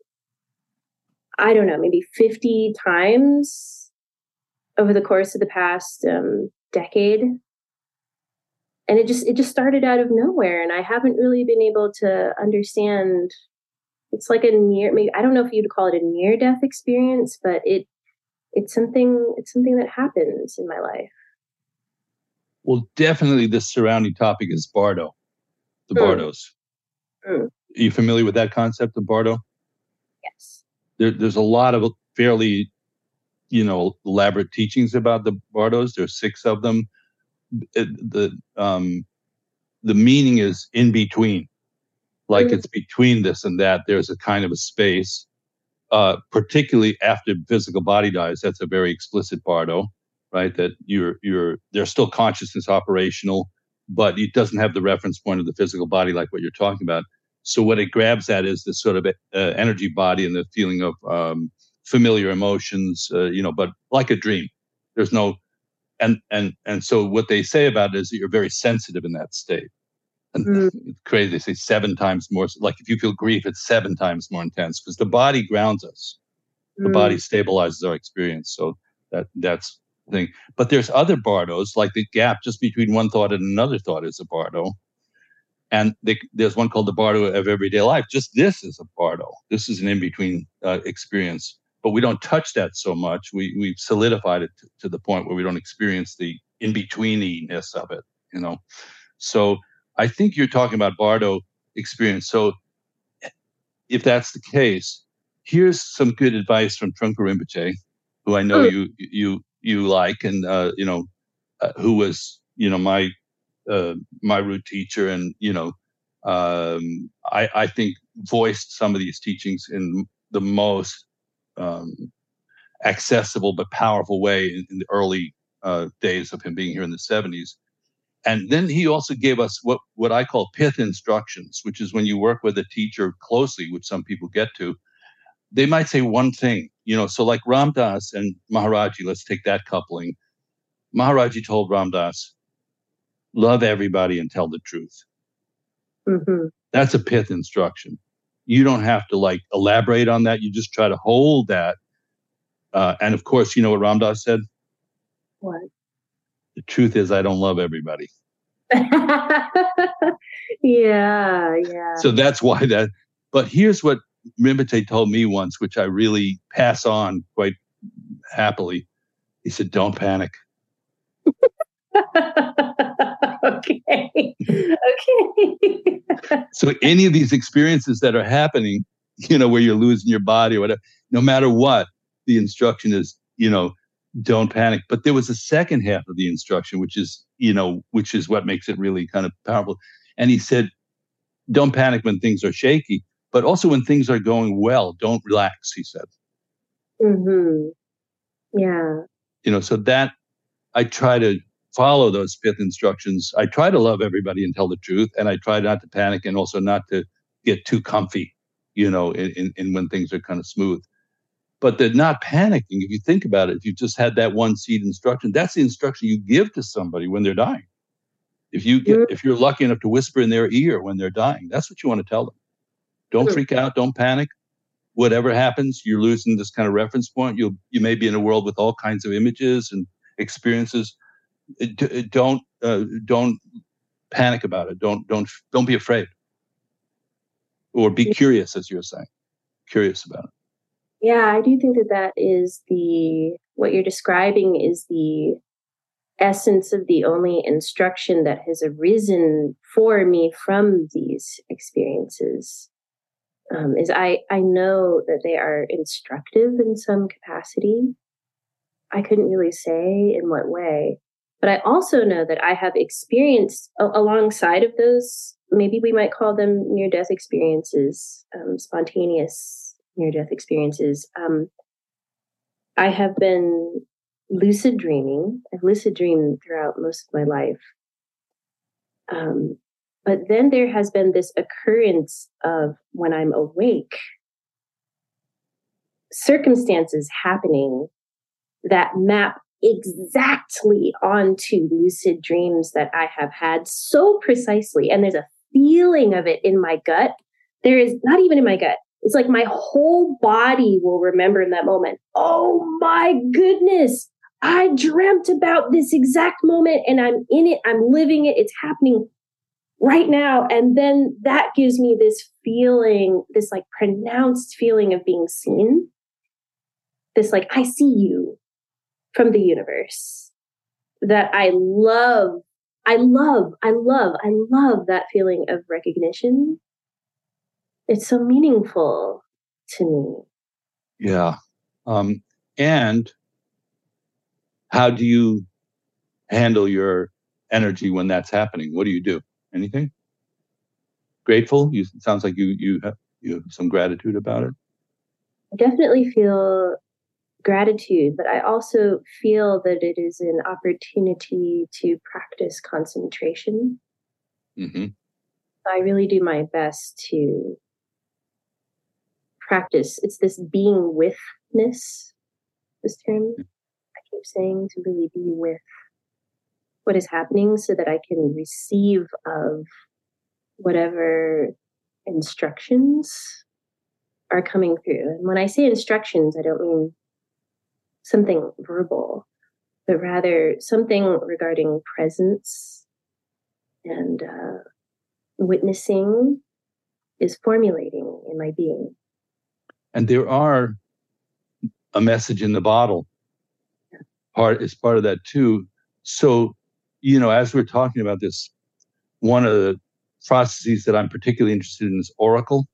I don't know, maybe 50 times over the course of the past decade. And it just started out of nowhere. And I haven't really been able to understand. It's like maybe, I don't know if you'd call it a near death experience, but it's something that happens in my life. Well, definitely the surrounding topic is Bardo, the Bardos. Are you familiar with that concept of Bardo? Yes. There's a lot of fairly, elaborate teachings about the Bardos. There's 6 of them. The meaning is in between, like it's between this and that. There's a kind of a space, particularly after physical body dies. That's a very explicit Bardo, right? That there's still consciousness operational, but it doesn't have the reference point of the physical body like what you're talking about. So what it grabs at is this sort of energy body and the feeling of familiar emotions, but like a dream. There's no, and so what they say about it is that you're very sensitive in that state. And it's crazy. They say 7 times more. Like if you feel grief, it's 7 times more intense because the body grounds us. The body stabilizes our experience. So that's the thing. But there's other Bardos, like the gap just between one thought and another thought is a Bardo. And there's one called the Bardo of everyday life. Just this is a Bardo. This is an in-between experience. But we don't touch that so much. We've solidified it to the point where we don't experience the in-betweeniness of it, So I think you're talking about Bardo experience. So if that's the case, here's some good advice from Trungpa Rinpoche, who I know you like, and who was my root teacher, and I think voiced some of these teachings in the most accessible but powerful way in the early days of him being here in the 70s. And then he also gave us what I call pith instructions, which is when you work with a teacher closely, which some people get to, they might say one thing, so like Ram Dass and Maharaji, let's take that coupling. Maharaji told Ram Dass, love everybody and tell the truth. Mm-hmm. That's a pith instruction. You don't have to elaborate on that. You just try to hold that. And of course, you know what Ram Dass said? What? The truth is, I don't love everybody. Yeah. So that's why that. But here's what Rinpoche told me once, which I really pass on quite happily. He said, don't panic. Okay. So any of these experiences that are happening, where you're losing your body or whatever, no matter what, the instruction is, don't panic. But there was a second half of the instruction, which is what makes it really kind of powerful. And he said, don't panic when things are shaky, but also when things are going well, don't relax, he said. Mm-hmm. Yeah. So that I try to follow those pith instructions. I try to love everybody and tell the truth. And I try not to panic and also not to get too comfy, in when things are kind of smooth. But the not panicking, if you think about it, if you just had that one seed instruction, that's the instruction you give to somebody when they're dying. If you're lucky enough to whisper in their ear when they're dying, that's what you want to tell them. Don't freak out. Don't panic. Whatever happens, you're losing this kind of reference point. You may be in a world with all kinds of images and experiences. Don't panic about it. Don't be afraid. Or be curious, as you're saying. Curious about it. Yeah, I do think that is what you're describing is the essence of the only instruction that has arisen for me from these experiences. Is I know that they are instructive in some capacity. I couldn't really say in what way, but I also know that I have experienced alongside of those maybe we might call them near-death experiences, spontaneous near-death experiences. I have been lucid dreaming. I've lucid dreamed throughout most of my life. But then there has been this occurrence of when I'm awake, circumstances happening that map exactly onto lucid dreams that I have had so precisely. And there's a feeling of it in my gut. There is not even in my gut. It's like my whole body will remember in that moment. Oh my goodness. I dreamt about this exact moment and I'm in it. I'm living it. It's happening right now. And then that gives me this feeling, this like pronounced feeling of being seen. This like, I see you from the universe that I love that feeling of recognition. It's so meaningful to me. Yeah. And how do you handle your energy when that's happening? What do you do? Anything? Grateful? It sounds like you have some gratitude about it. I definitely feel gratitude, but I also feel that it is an opportunity to practice concentration. Mm-hmm. I really do my best to practice. It's this being withness, this term I keep saying, to really be with what is happening so that I can receive of whatever instructions are coming through. And when I say instructions, I don't mean something verbal, but rather something regarding presence and witnessing is formulating in my being. And there are a message in the bottle is part of that too. So, as we're talking about this, one of the processes that I'm particularly interested in is Oracle.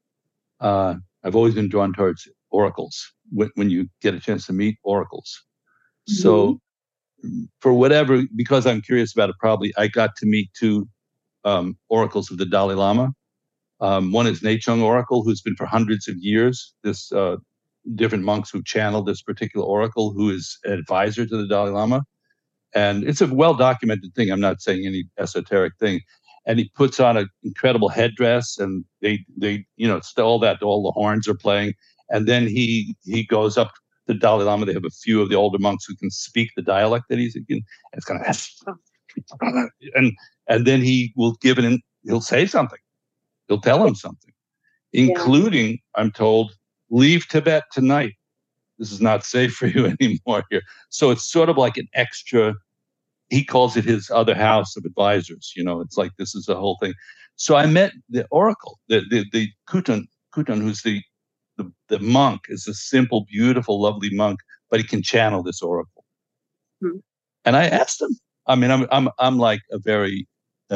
I've always been drawn towards oracles when you get a chance to meet oracles. Mm-hmm. So for whatever, because I'm curious about it, probably I got to meet two oracles of the Dalai Lama. One is Nechung Oracle, who's been for hundreds of years, this different monks who channeled this particular oracle, who is an advisor to the Dalai Lama. And it's a well-documented thing. I'm not saying any esoteric thing. And he puts on an incredible headdress, and they all the horns are playing. And then he goes up to the Dalai Lama. They have a few of the older monks who can speak the dialect that he's in. It's kind of, and then he will he'll say something. He'll tell him something, including, I'm told, leave Tibet tonight. This is not safe for you anymore here. So it's sort of like an extra, he calls it his other house of advisors. It's like this is the whole thing. So I met the oracle, the Kutun, who's the monk, is a simple, beautiful, lovely monk, but he can channel this oracle. Mm-hmm. And I asked him, I mean, I'm like a very,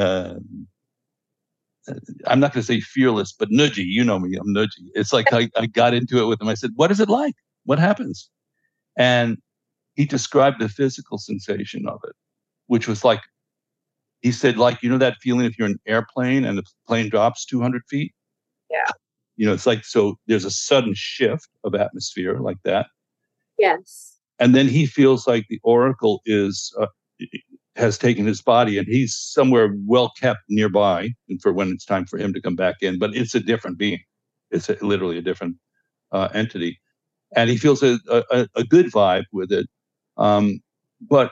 I'm not going to say fearless, but nudgy. You know me, I'm nudgy. It's like I got into it with him. I said, what is it like? What happens? And he described the physical sensation of it, which was like, he said, like, that feeling if you're in an airplane and the plane drops 200 feet? Yeah. It's like, so there's a sudden shift of atmosphere like that. Yes. And then he feels like the oracle has taken his body and he's somewhere well kept nearby and for when it's time for him to come back in. But it's a different being. It's literally a different entity. And he feels a good vibe with it. But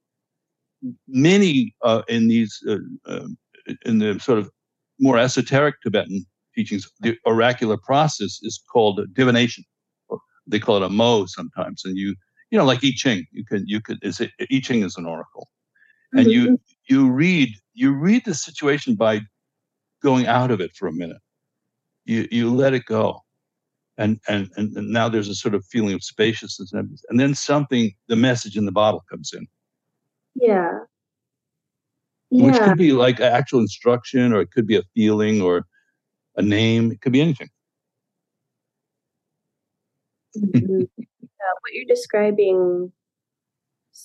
many in these, in the sort of more esoteric Tibetan teachings, the oracular process is called divination. Or they call it a mo sometimes. And like I Ching, I Ching is an oracle. And you read the situation by going out of it for a minute. You let it go. And now there's a sort of feeling of spaciousness and then the message in the bottle comes in. Yeah. Which could be like actual instruction, or it could be a feeling or a name. It could be anything. Mm-hmm. What you're describing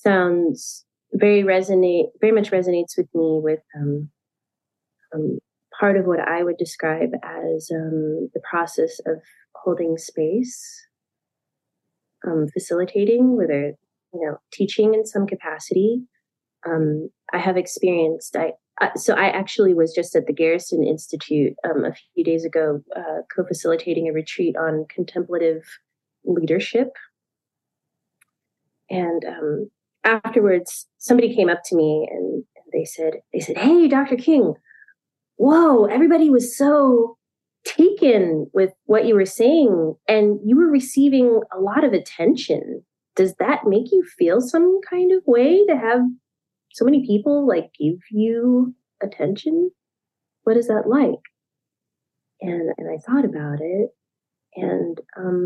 sounds very much resonates with me with part of what I would describe as the process of holding space, facilitating, whether teaching in some capacity. I have experienced. So I actually was just at the Garrison Institute a few days ago, co-facilitating a retreat on contemplative leadership. And afterwards, somebody came up to me and they said, "Hey, Dr. King, whoa, everybody was so taken with what you were saying, and you were receiving a lot of attention. Does that make you feel some kind of way to have so many people give you attention? What is that like?" And I thought about it, and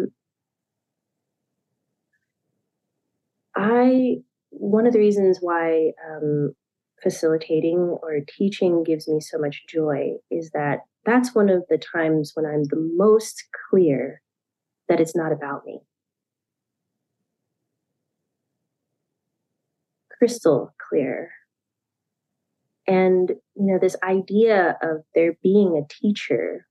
one of the reasons why facilitating or teaching gives me so much joy is that that's one of the times when I'm the most clear that it's not about me. Crystal clear. And, this idea of there being a teacher,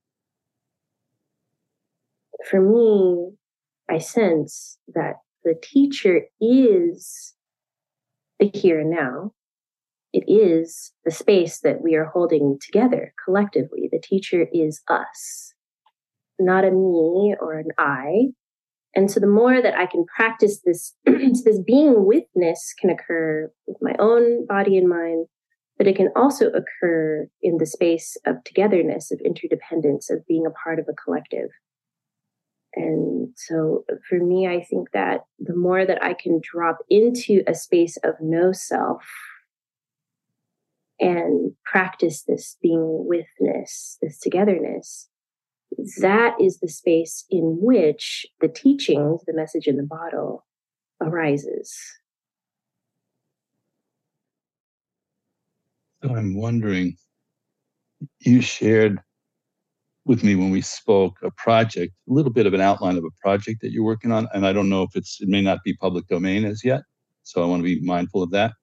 for me, I sense that the teacher is the here and now. It is the space that we are holding together collectively. The teacher is us, not a me or an I. And so the more that I can practice this, this being withness can occur with my own body and mind, but it can also occur in the space of togetherness, of interdependence, of being a part of a collective. And so for me, I think that the more that I can drop into a space of no self and practice this being withness, this togetherness, that is the space in which the teachings, the message in the bottle, arises. So I'm wondering, you shared with me when we spoke a project, a little bit of an outline of a project that you're working on, and I don't know if it may not be public domain as yet, so I want to be mindful of that.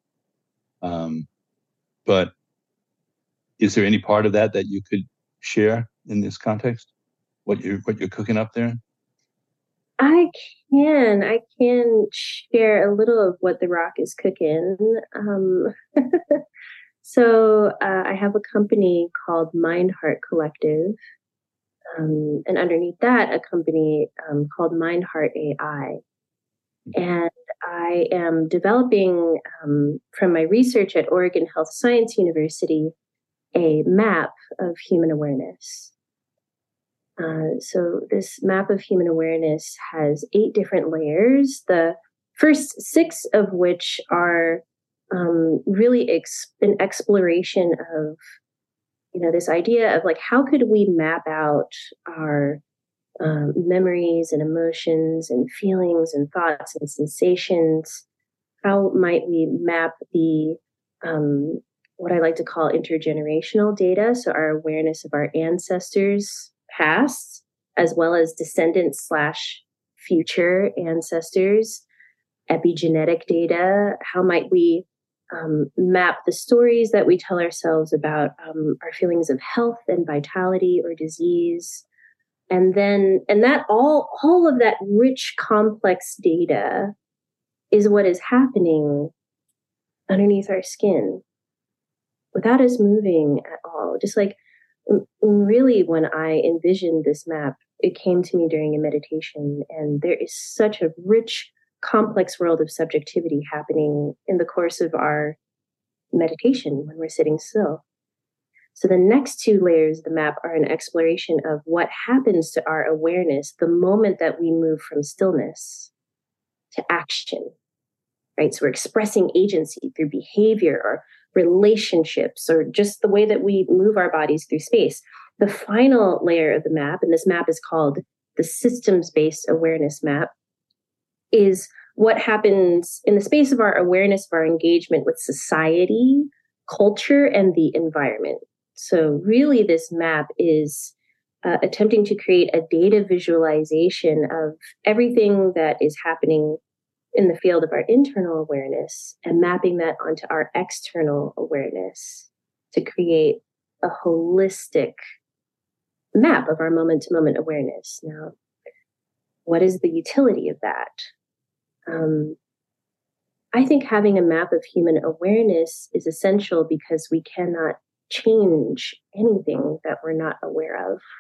But is there any part of that you could share in this context? What you're cooking up there? I can share a little of what the rock is cooking. So I have a company called Mind Heart Collective, and underneath that, a company called Mind Heart AI. And I am developing, from my research at Oregon Health Science University, a map of human awareness. So this map of human awareness has 8 different layers, the first 6 of which are really an exploration of, this idea of how could we map out our memories and emotions and feelings and thoughts and sensations. How might we map the what I like to call intergenerational data, so our awareness of our ancestors' past, as well as descendants/future ancestors, epigenetic data. How might we map the stories that we tell ourselves about our feelings of health and vitality or disease? And that all of that rich, complex data is what is happening underneath our skin without us moving at all. Just really, when I envisioned this map, it came to me during a meditation, and there is such a rich, complex world of subjectivity happening in the course of our meditation when we're sitting still. So the next 2 layers of the map are an exploration of what happens to our awareness the moment that we move from stillness to action, right? So we're expressing agency through behavior or relationships or just the way that we move our bodies through space. The final layer of the map, and this map is called the systems-based awareness map, is what happens in the space of our awareness of our engagement with society, culture, and the environment. So really, this map is attempting to create a data visualization of everything that is happening in the field of our internal awareness and mapping that onto our external awareness to create a holistic map of our moment-to-moment awareness. Now, what is the utility of that? I think having a map of human awareness is essential because we cannot change anything that we're not aware of.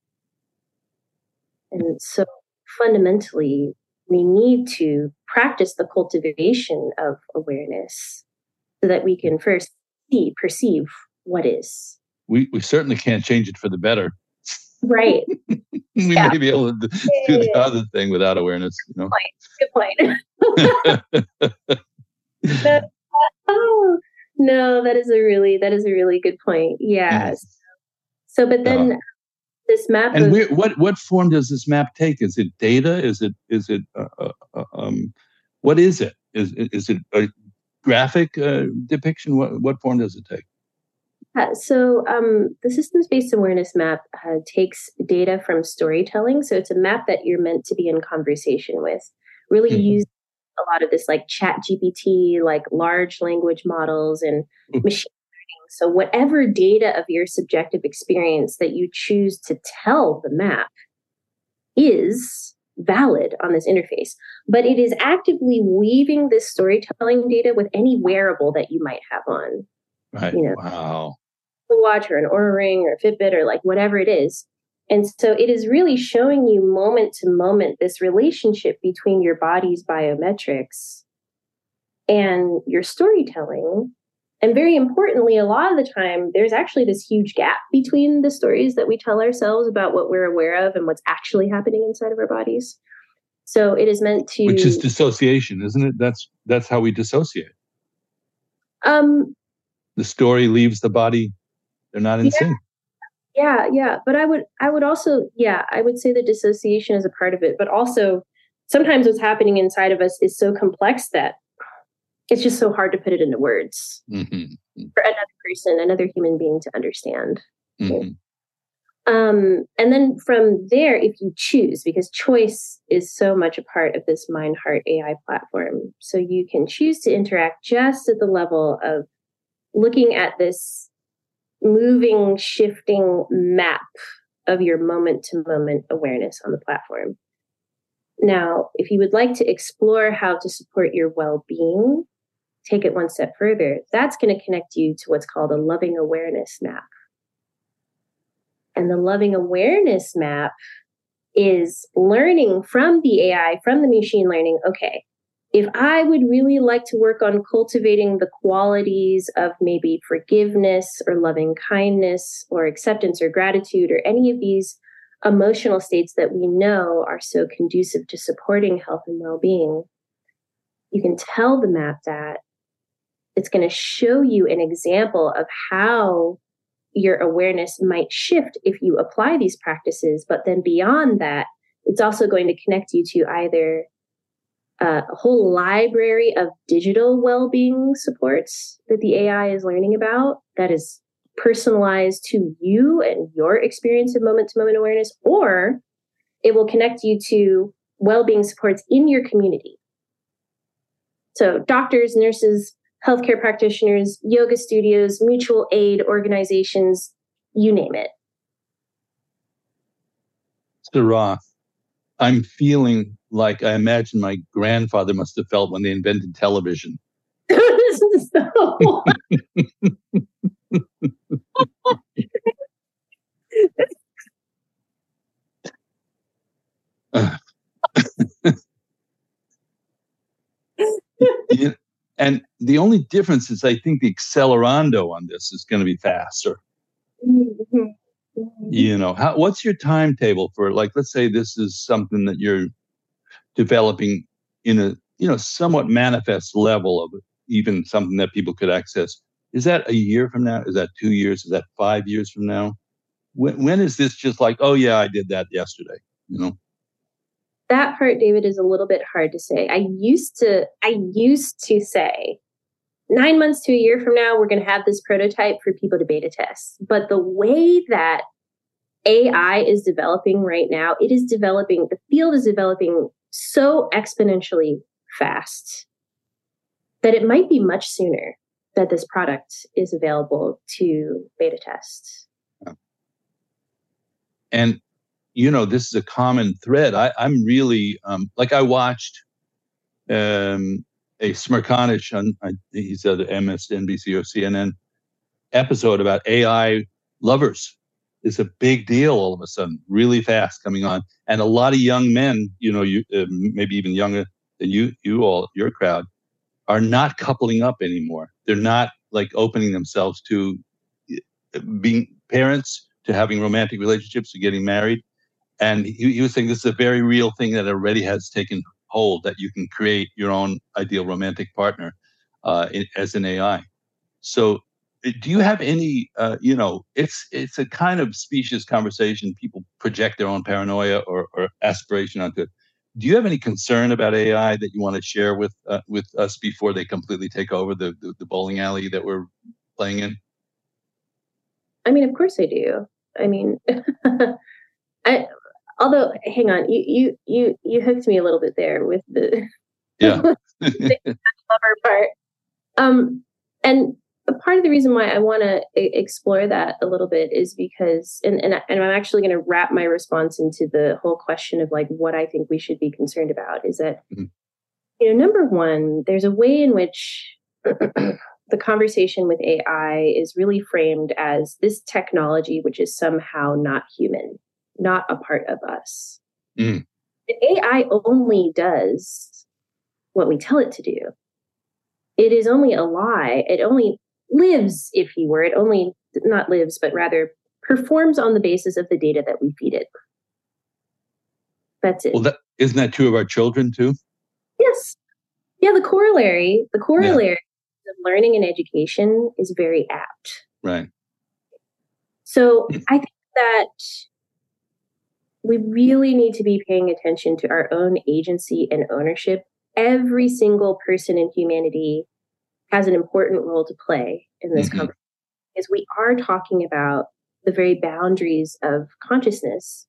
And so fundamentally, we need to practice the cultivation of awareness so that we can first perceive what is. We certainly can't change it for the better. Right. We may be able to do the other thing without awareness. Good point. Oh no, that is a really good point. Yes. So, but then this map. And what form does this map take? Is it data? Is it what is it? Is it a graphic depiction? What form does it take? So the systems-based awareness map takes data from storytelling. So it's a map that you're meant to be in conversation with. Really use a lot of this like ChatGPT, like large language models and machine learning. So whatever data of your subjective experience that you choose to tell the map is valid on this interface. But it is actively weaving this storytelling data with any wearable that you might have on. Right. Wow. A watch or an Oura Ring or Fitbit or like whatever it is. And so it is really showing you moment to moment this relationship between your body's biometrics and your storytelling. And very importantly, a lot of the time, there's actually this huge gap between the stories that we tell ourselves about what we're aware of and what's actually happening inside of our bodies. So it is meant to... Which is dissociation, isn't it? That's how we dissociate. The story leaves the body. They're not in sync. Yeah. But I would also, I would say that dissociation is a part of it, but also sometimes what's happening inside of us is so complex that it's just so hard to put it into words for another person, another human being to understand. And then from there, if you choose, because choice is so much a part of this Mind-Heart AI platform, so you can choose to interact just at the level of looking at this moving, shifting map of your moment-to-moment awareness on the platform. Now, if you would like to explore how to support your well-being, take it one step further, that's going to connect you to what's called a loving awareness map. And the loving awareness map is learning from the AI, from the machine learning, okay, if I would really like to work on cultivating the qualities of maybe forgiveness or loving kindness or acceptance or gratitude or any of these emotional states that we know are so conducive to supporting health and well-being, you can tell the map that. It's going to show you an example of how your awareness might shift if you apply these practices. But then beyond that, it's also going to connect you to either a whole library of digital well-being supports that the AI is learning about that is personalized to you and your experience of moment-to-moment awareness, or it will connect you to well-being supports in your community. So doctors, nurses, healthcare practitioners, yoga studios, mutual aid organizations, you name it. Mr. Roth, I'm feeling like I imagine my grandfather must have felt when they invented television. And the only difference is I think the accelerando on this is going to be faster. You know, what's your timetable for, like, let's say this is something that you're developing in a, somewhat manifest level of even something that people could access. Is that a year from now? Is that 2 years? Is that 5 years from now? When is this just like, oh yeah, I did that yesterday, That part, David, is a little bit hard to say. I used to say 9 months to a year from now, we're going to have this prototype for people to beta test. But the way that AI is developing right now, the field is developing so exponentially fast that it might be much sooner. that this product is available to beta test. And, you know, this is a common thread. I'm really, I watched a Smerconish on, he's at MSNBC or CNN episode about AI lovers. It's a big deal all of a sudden, really fast coming on. And a lot of young men, you know, maybe even younger than you all, your crowd, are not coupling up anymore. They're not like opening themselves to being parents, to having romantic relationships, to getting married. And he was saying this is a very real thing that already has taken hold, that you can create your own ideal romantic partner as an AI. So do you have any, it's a kind of specious conversation. People project their own paranoia or aspiration onto it. Do you have any concern about AI that you want to share with us before they completely take over the bowling alley that we're playing in? I mean, of course I do. I mean, although, hang on, you hooked me a little bit there with the the lover part. And a part of the reason why I want to explore that a little bit is because, and I'm actually going to wrap my response into the whole question of like what I think we should be concerned about is that, number one, there's a way in which the conversation with AI is really framed as this technology, which is somehow not human, not a part of us. The AI only does what we tell it to do. It is only a lie. It only lives, if you were. It only not lives, but rather performs on the basis of the data that we feed it. That's it. Well, isn't that true of our children too? Yes. Yeah, the corollary of learning and education is very apt. Right. So I think that we really need to be paying attention to our own agency and ownership. Every single person in humanity has an important role to play in this conversation, because we are talking about the very boundaries of consciousness.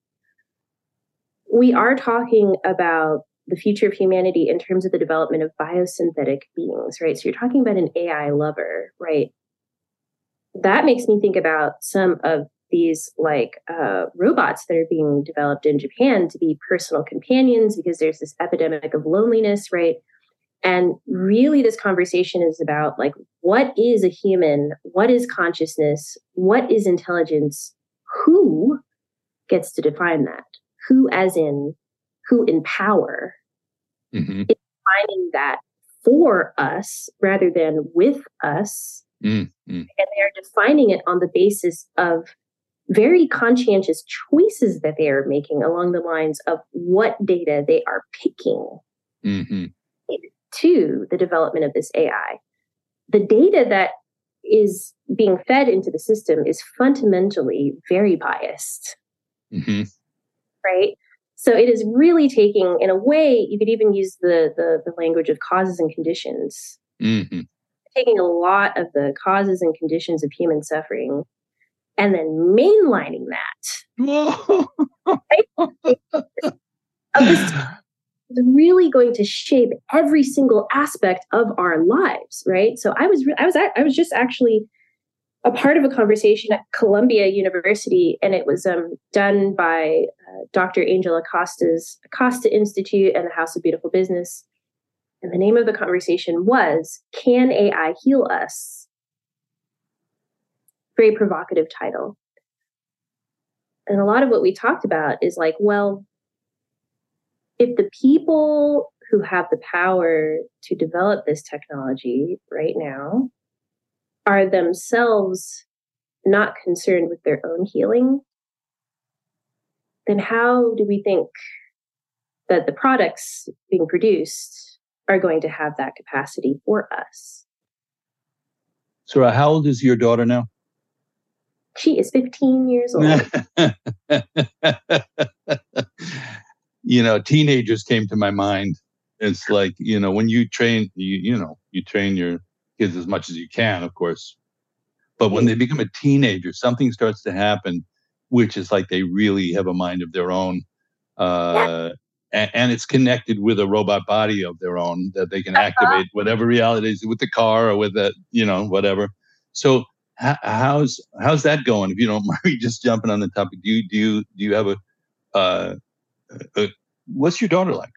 We are talking about the future of humanity in terms of the development of biosynthetic beings, right? So you're talking about an AI lover, right? That makes me think about some of these robots that are being developed in Japan to be personal companions, because there's this epidemic of loneliness, right? And really this conversation is about like, what is a human? What is consciousness? What is intelligence? Who gets to define that? Who as in who in power is defining that for us rather than with us. And they are defining it on the basis of very conscientious choices that they are making along the lines of what data they are picking to the development of this AI. The data that is being fed into the system is fundamentally very biased, right? So it is really taking, in a way, you could even use the language of causes and conditions, taking a lot of the causes and conditions of human suffering and then mainlining that. This is really going to shape every single aspect of our lives, right? So I was just actually a part of a conversation at Columbia University, and it was done by Dr. Angel Acosta's Acosta Institute and the House of Beautiful Business. And the name of the conversation was, "Can AI Heal Us?" Very provocative title. And a lot of what we talked about is like, well, if the people who have the power to develop this technology right now are themselves not concerned with their own healing, then how do we think that the products being produced are going to have that capacity for us? Sarah, how old is your daughter now? She is 15 years old. Teenagers came to my mind. It's like, when you train, you train your kids as much as you can, of course. But when they become a teenager, something starts to happen, which is like they really have a mind of their own. And and it's connected with a robot body of their own that they can activate whatever reality is with the car or with the, whatever. So how's that going? If you don't mind just jumping on the topic, do you have what's your daughter like?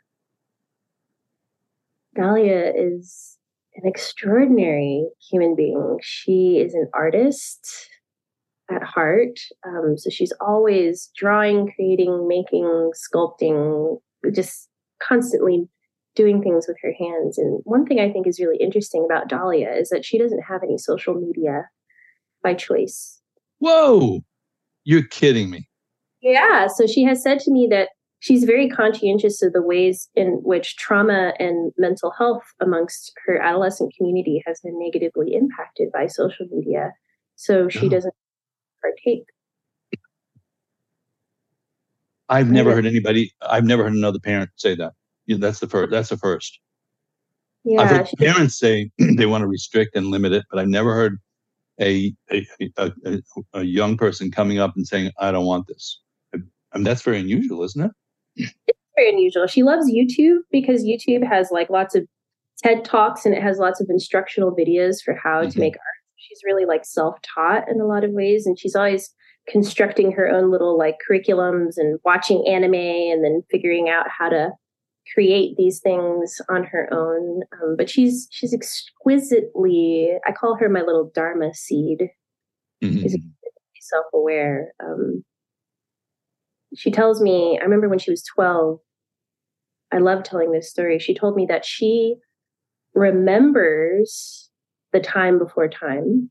Dahlia is an extraordinary human being. She is an artist at heart. So she's always drawing, creating, making, sculpting, just constantly doing things with her hands. And one thing I think is really interesting about Dahlia is that she doesn't have any social media by choice. Whoa, you're kidding me. Yeah. So she has said to me that she's very conscientious of the ways in which trauma and mental health amongst her adolescent community has been negatively impacted by social media. So she doesn't partake. I've never heard another parent say that. That's the first. Yeah, I've heard parents say they want to restrict and limit it, but I've never heard a young person coming up and saying, I don't want this. I mean, that's very unusual, isn't it? It's very unusual. She loves YouTube because YouTube has like lots of TED Talks and it has lots of instructional videos for how to make art. She's really like self-taught in a lot of ways. And she's always constructing her own little like curriculums and watching anime and then figuring out how to create these things on her own. But she's exquisitely, I call her my little Dharma seed. She's self-aware. She tells me, I remember when she was 12, I love telling this story. She told me that she remembers the time before time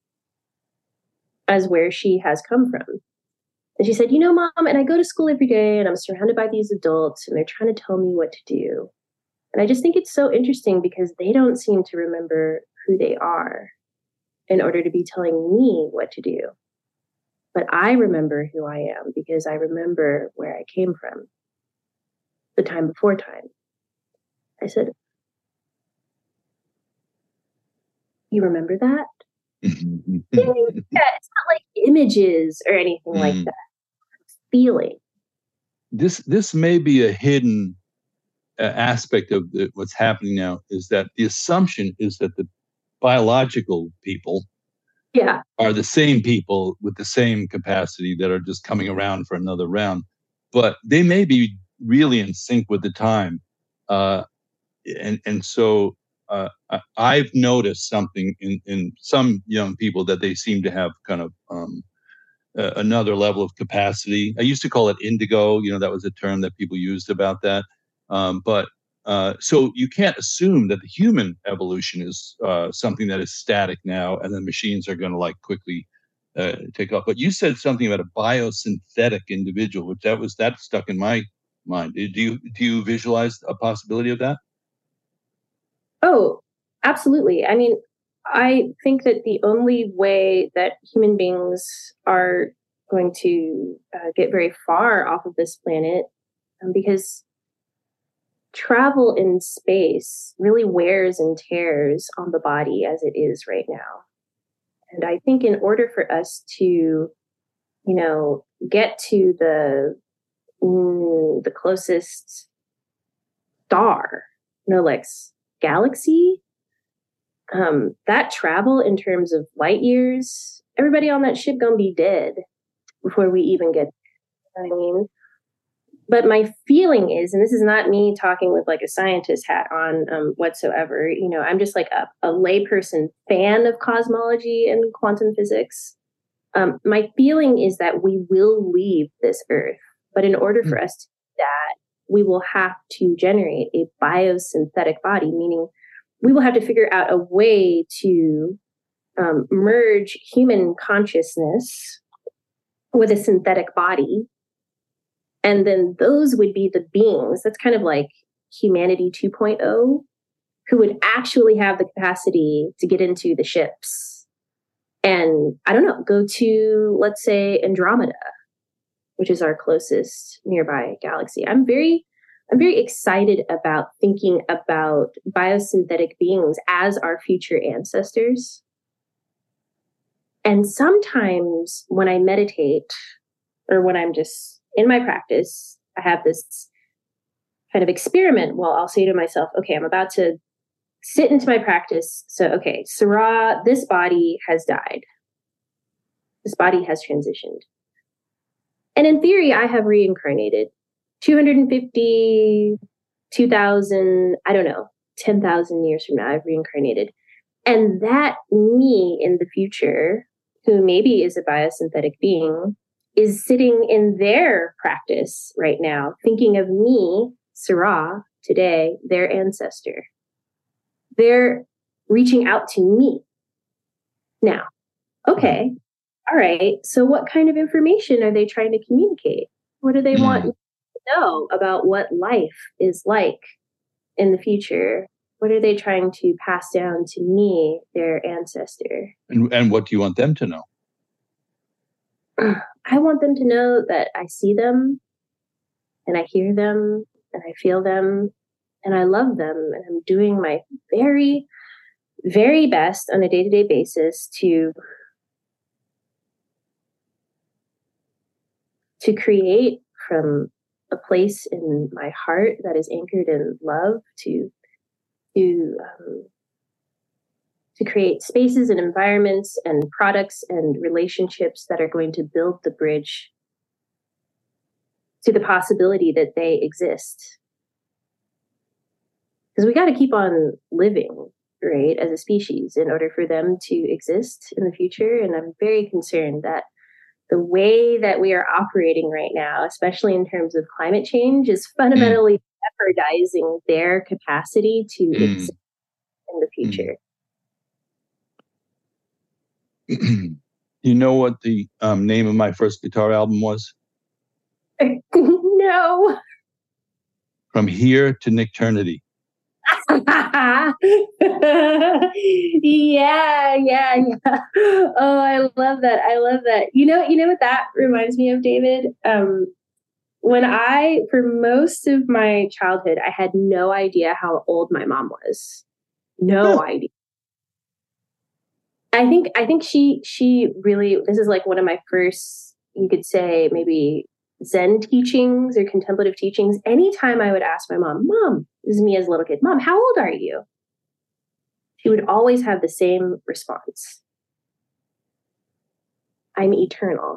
as where she has come from. And she said, Mom, and I go to school every day and I'm surrounded by these adults and they're trying to tell me what to do. And I just think it's so interesting because they don't seem to remember who they are in order to be telling me what to do. But I remember who I am because I remember where I came from, the time before time. I said, you remember that? Yeah, it's not like images or anything like that. It's feeling. This may be a hidden aspect of what's happening now, is that the assumption is that the biological people are the same people with the same capacity that are just coming around for another round, but they may be really in sync with the time. And so I've noticed something in some young people that they seem to have kind of another level of capacity. I used to call it indigo. That was a term that people used about that. But so you can't assume that the human evolution is something that is static now, and then machines are going to like quickly take off. But you said something about a biosynthetic individual, which that stuck in my mind. Do you visualize a possibility of that? Oh, absolutely. I mean, I think that the only way that human beings are going to get very far off of this planet, because travel in space really wears and tears on the body as it is right now. And I think in order for us to, get to the closest star, like galaxy, that travel in terms of light years, everybody on that ship gonna be dead before we even get there. You know what I mean? But my feeling is, and this is not me talking with like a scientist hat on whatsoever, I'm just like a layperson fan of cosmology and quantum physics. My feeling is that we will leave this Earth, but in order for us to do that, we will have to generate a biosynthetic body, meaning we will have to figure out a way to merge human consciousness with a synthetic body. And then those would be the beings. That's kind of like humanity 2.0, who would actually have the capacity to get into the ships and, I don't know, go to, let's say, Andromeda, which is our closest nearby galaxy. I'm very excited about thinking about biosynthetic beings as our future ancestors. And sometimes when I meditate or when I'm just in my practice, I have this kind of experiment, well, I'll say to myself, okay, I'm about to sit into my practice. So, okay, Sarah, this body has died. This body has transitioned. And in theory, I have reincarnated 250, 2,000, I don't know, 10,000 years from now, I've reincarnated. And that me in the future, who maybe is a biosynthetic being, is sitting in their practice right now, thinking of me, Sarah, today, their ancestor. They're reaching out to me now. Okay. All right. So what kind of information are they trying to communicate? What do they want to know about what life is like in the future? What are they trying to pass down to me, their ancestor? And what do you want them to know? I want them to know that I see them and I hear them and I feel them and I love them. And I'm doing my very, very best on a day-to-day basis to create from a place in my heart that is anchored in love to create spaces and environments and products and relationships that are going to build the bridge to the possibility that they exist. Because we got to keep on living, right, as a species in order for them to exist in the future. And I'm very concerned that the way that we are operating right now, especially in terms of climate change, is fundamentally jeopardizing their capacity to exist in the future. You know what the name of my first guitar album was? No. From Here to Nicternity. Yeah. Oh, I love that. You know what that reminds me of, David? For most of my childhood, I had no idea how old my mom was. No idea. I think she really, this is like one of my first, you could say, maybe Zen teachings or contemplative teachings. Anytime I would ask my mom, this is me as a little kid, Mom, how old are you? She would always have the same response. I'm eternal.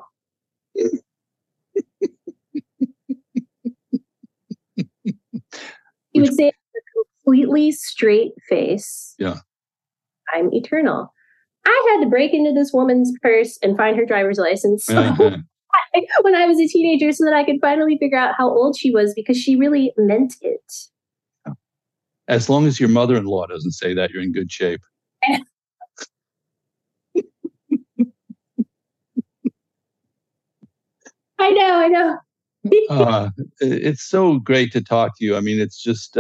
He would say with a completely straight face, yeah, I'm eternal. I had to break into this woman's purse and find her driver's license when I was a teenager so that I could finally figure out how old she was, because she really meant it. As long as your mother-in-law doesn't say that, you're in good shape. I know. It's so great to talk to you. I mean, it's just,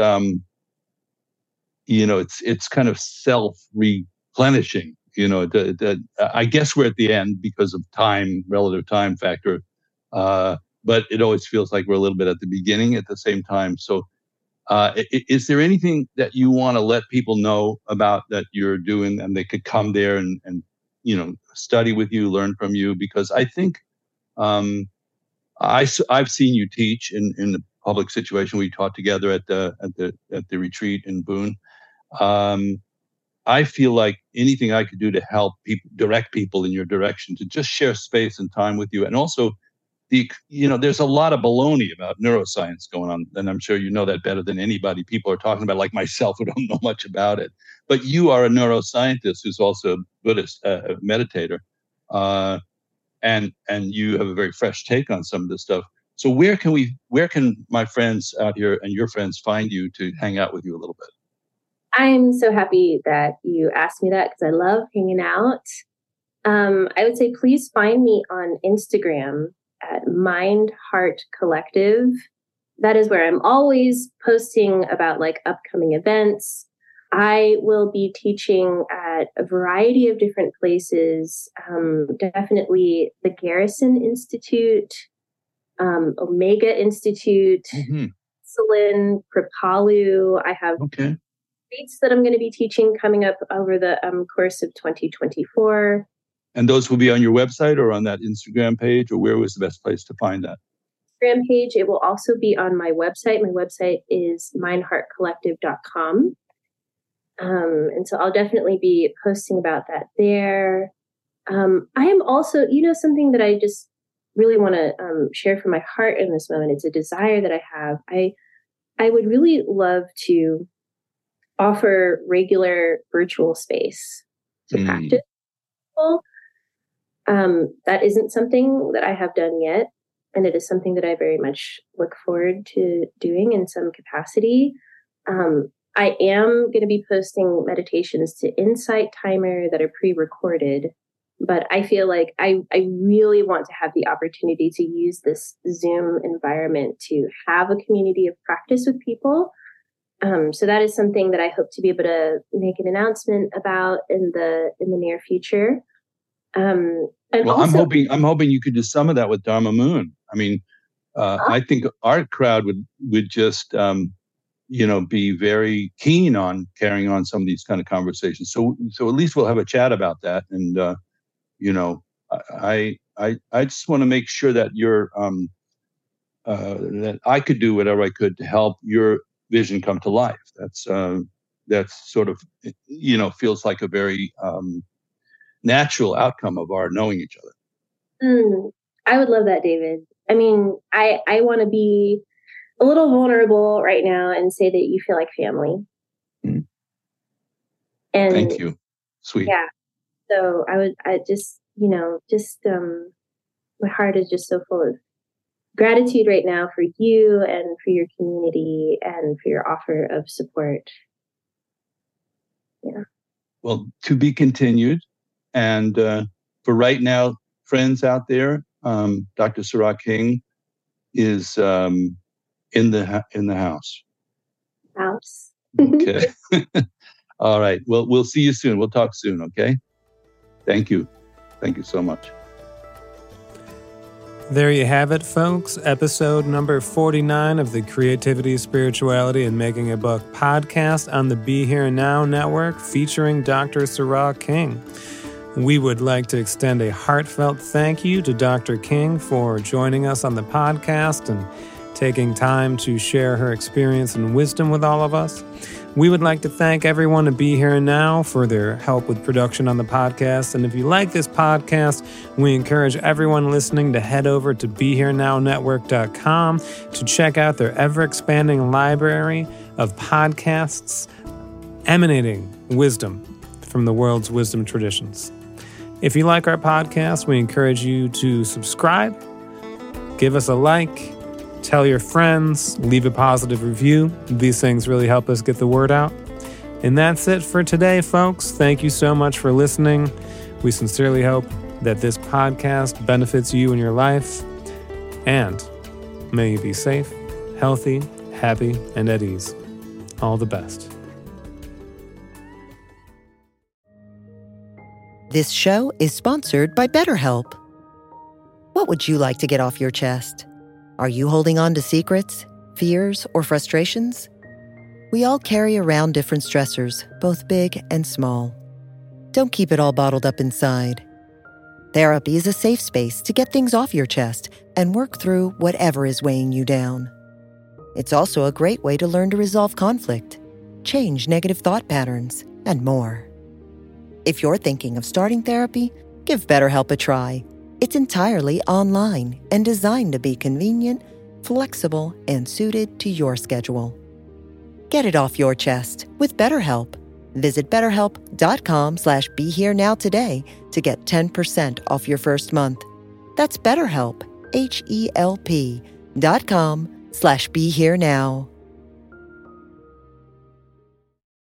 it's kind of self-replenishing. I guess we're at the end because of time, relative time factor. But it always feels like we're a little bit at the beginning at the same time. So is there anything that you want to let people know about that you're doing, and they could come there and study with you, learn from you? Because I think I've seen you teach in the public situation. We taught together at the retreat in Boone. I feel like anything I could do to help direct people in your direction, to just share space and time with you. And also, there's a lot of baloney about neuroscience going on, and I'm sure you know that better than anybody. People are talking about, like myself, who don't know much about it. But you are a neuroscientist who's also a Buddhist meditator, and you have a very fresh take on some of this stuff. So where can my friends out here and your friends find you to hang out with you a little bit? I'm so happy that you asked me that, because I love hanging out. I would say please find me on Instagram at Mind Heart Collective. That is where I'm always posting about like upcoming events. I will be teaching at a variety of different places. Definitely the Garrison Institute, Omega Institute, Selin, Kripalu. I have dates that I'm going to be teaching coming up over the course of 2024. And those will be on your website or on that Instagram page, or where was the best place to find that? Instagram page. It will also be on my website. My website is mindheartcollective.com. And so I'll definitely be posting about that there. I am also, something that I just really want to share from my heart in this moment. It's a desire that I have. I would really love to offer regular virtual space to practice. That isn't something that I have done yet. And it is something that I very much look forward to doing in some capacity. I am going to be posting meditations to Insight Timer that are pre-recorded, but I feel like I really want to have the opportunity to use this Zoom environment to have a community of practice with people. So that is something that I hope to be able to make an announcement about in the near future. And well, also, I'm hoping you could do some of that with Dharma Moon. I mean, I think our crowd would just be very keen on carrying on some of these kind of conversations. So at least we'll have a chat about that. And I just want to make sure that you're that I could do whatever I could to help your vision come to life. That's sort of feels like a very natural outcome of our knowing each other. I would love that, David. I mean, I want to be a little vulnerable right now and say that you feel like family. And thank you. Sweet. Yeah. So my heart is just so full of gratitude right now for you and for your community and for your offer of support. Yeah. Well, to be continued. And for right now, friends out there, Dr. Sarah King is in the house. Okay. All right. Well, we'll see you soon. We'll talk soon. Okay. Thank you. Thank you so much. There you have it, folks. Episode number 49 of the Creativity, Spirituality, and Making a Buck podcast on the Be Here Now Network featuring Dr. Sarah King. We would like to extend a heartfelt thank you to Dr. King for joining us on the podcast and taking time to share her experience and wisdom with all of us. We would like to thank everyone at Be Here Now for their help with production on the podcast. And if you like this podcast, we encourage everyone listening to head over to BeHereNowNetwork.com to check out their ever-expanding library of podcasts emanating wisdom from the world's wisdom traditions. If you like our podcast, we encourage you to subscribe, give us a like, tell your friends, leave a positive review. These things really help us get the word out. And that's it for today, folks. Thank you so much for listening. We sincerely hope that this podcast benefits you in your life. And may you be safe, healthy, happy, and at ease. All the best. This show is sponsored by BetterHelp. What would you like to get off your chest? Are you holding on to secrets, fears, or frustrations? We all carry around different stressors, both big and small. Don't keep it all bottled up inside. Therapy is a safe space to get things off your chest and work through whatever is weighing you down. It's also a great way to learn to resolve conflict, change negative thought patterns, and more. If you're thinking of starting therapy, give BetterHelp a try. It's entirely online and designed to be convenient, flexible, and suited to your schedule. Get it off your chest with BetterHelp. Visit BetterHelp.com/BeHereNow today to get 10% off your first month. That's BetterHelp, HELP.com/BeHereNow.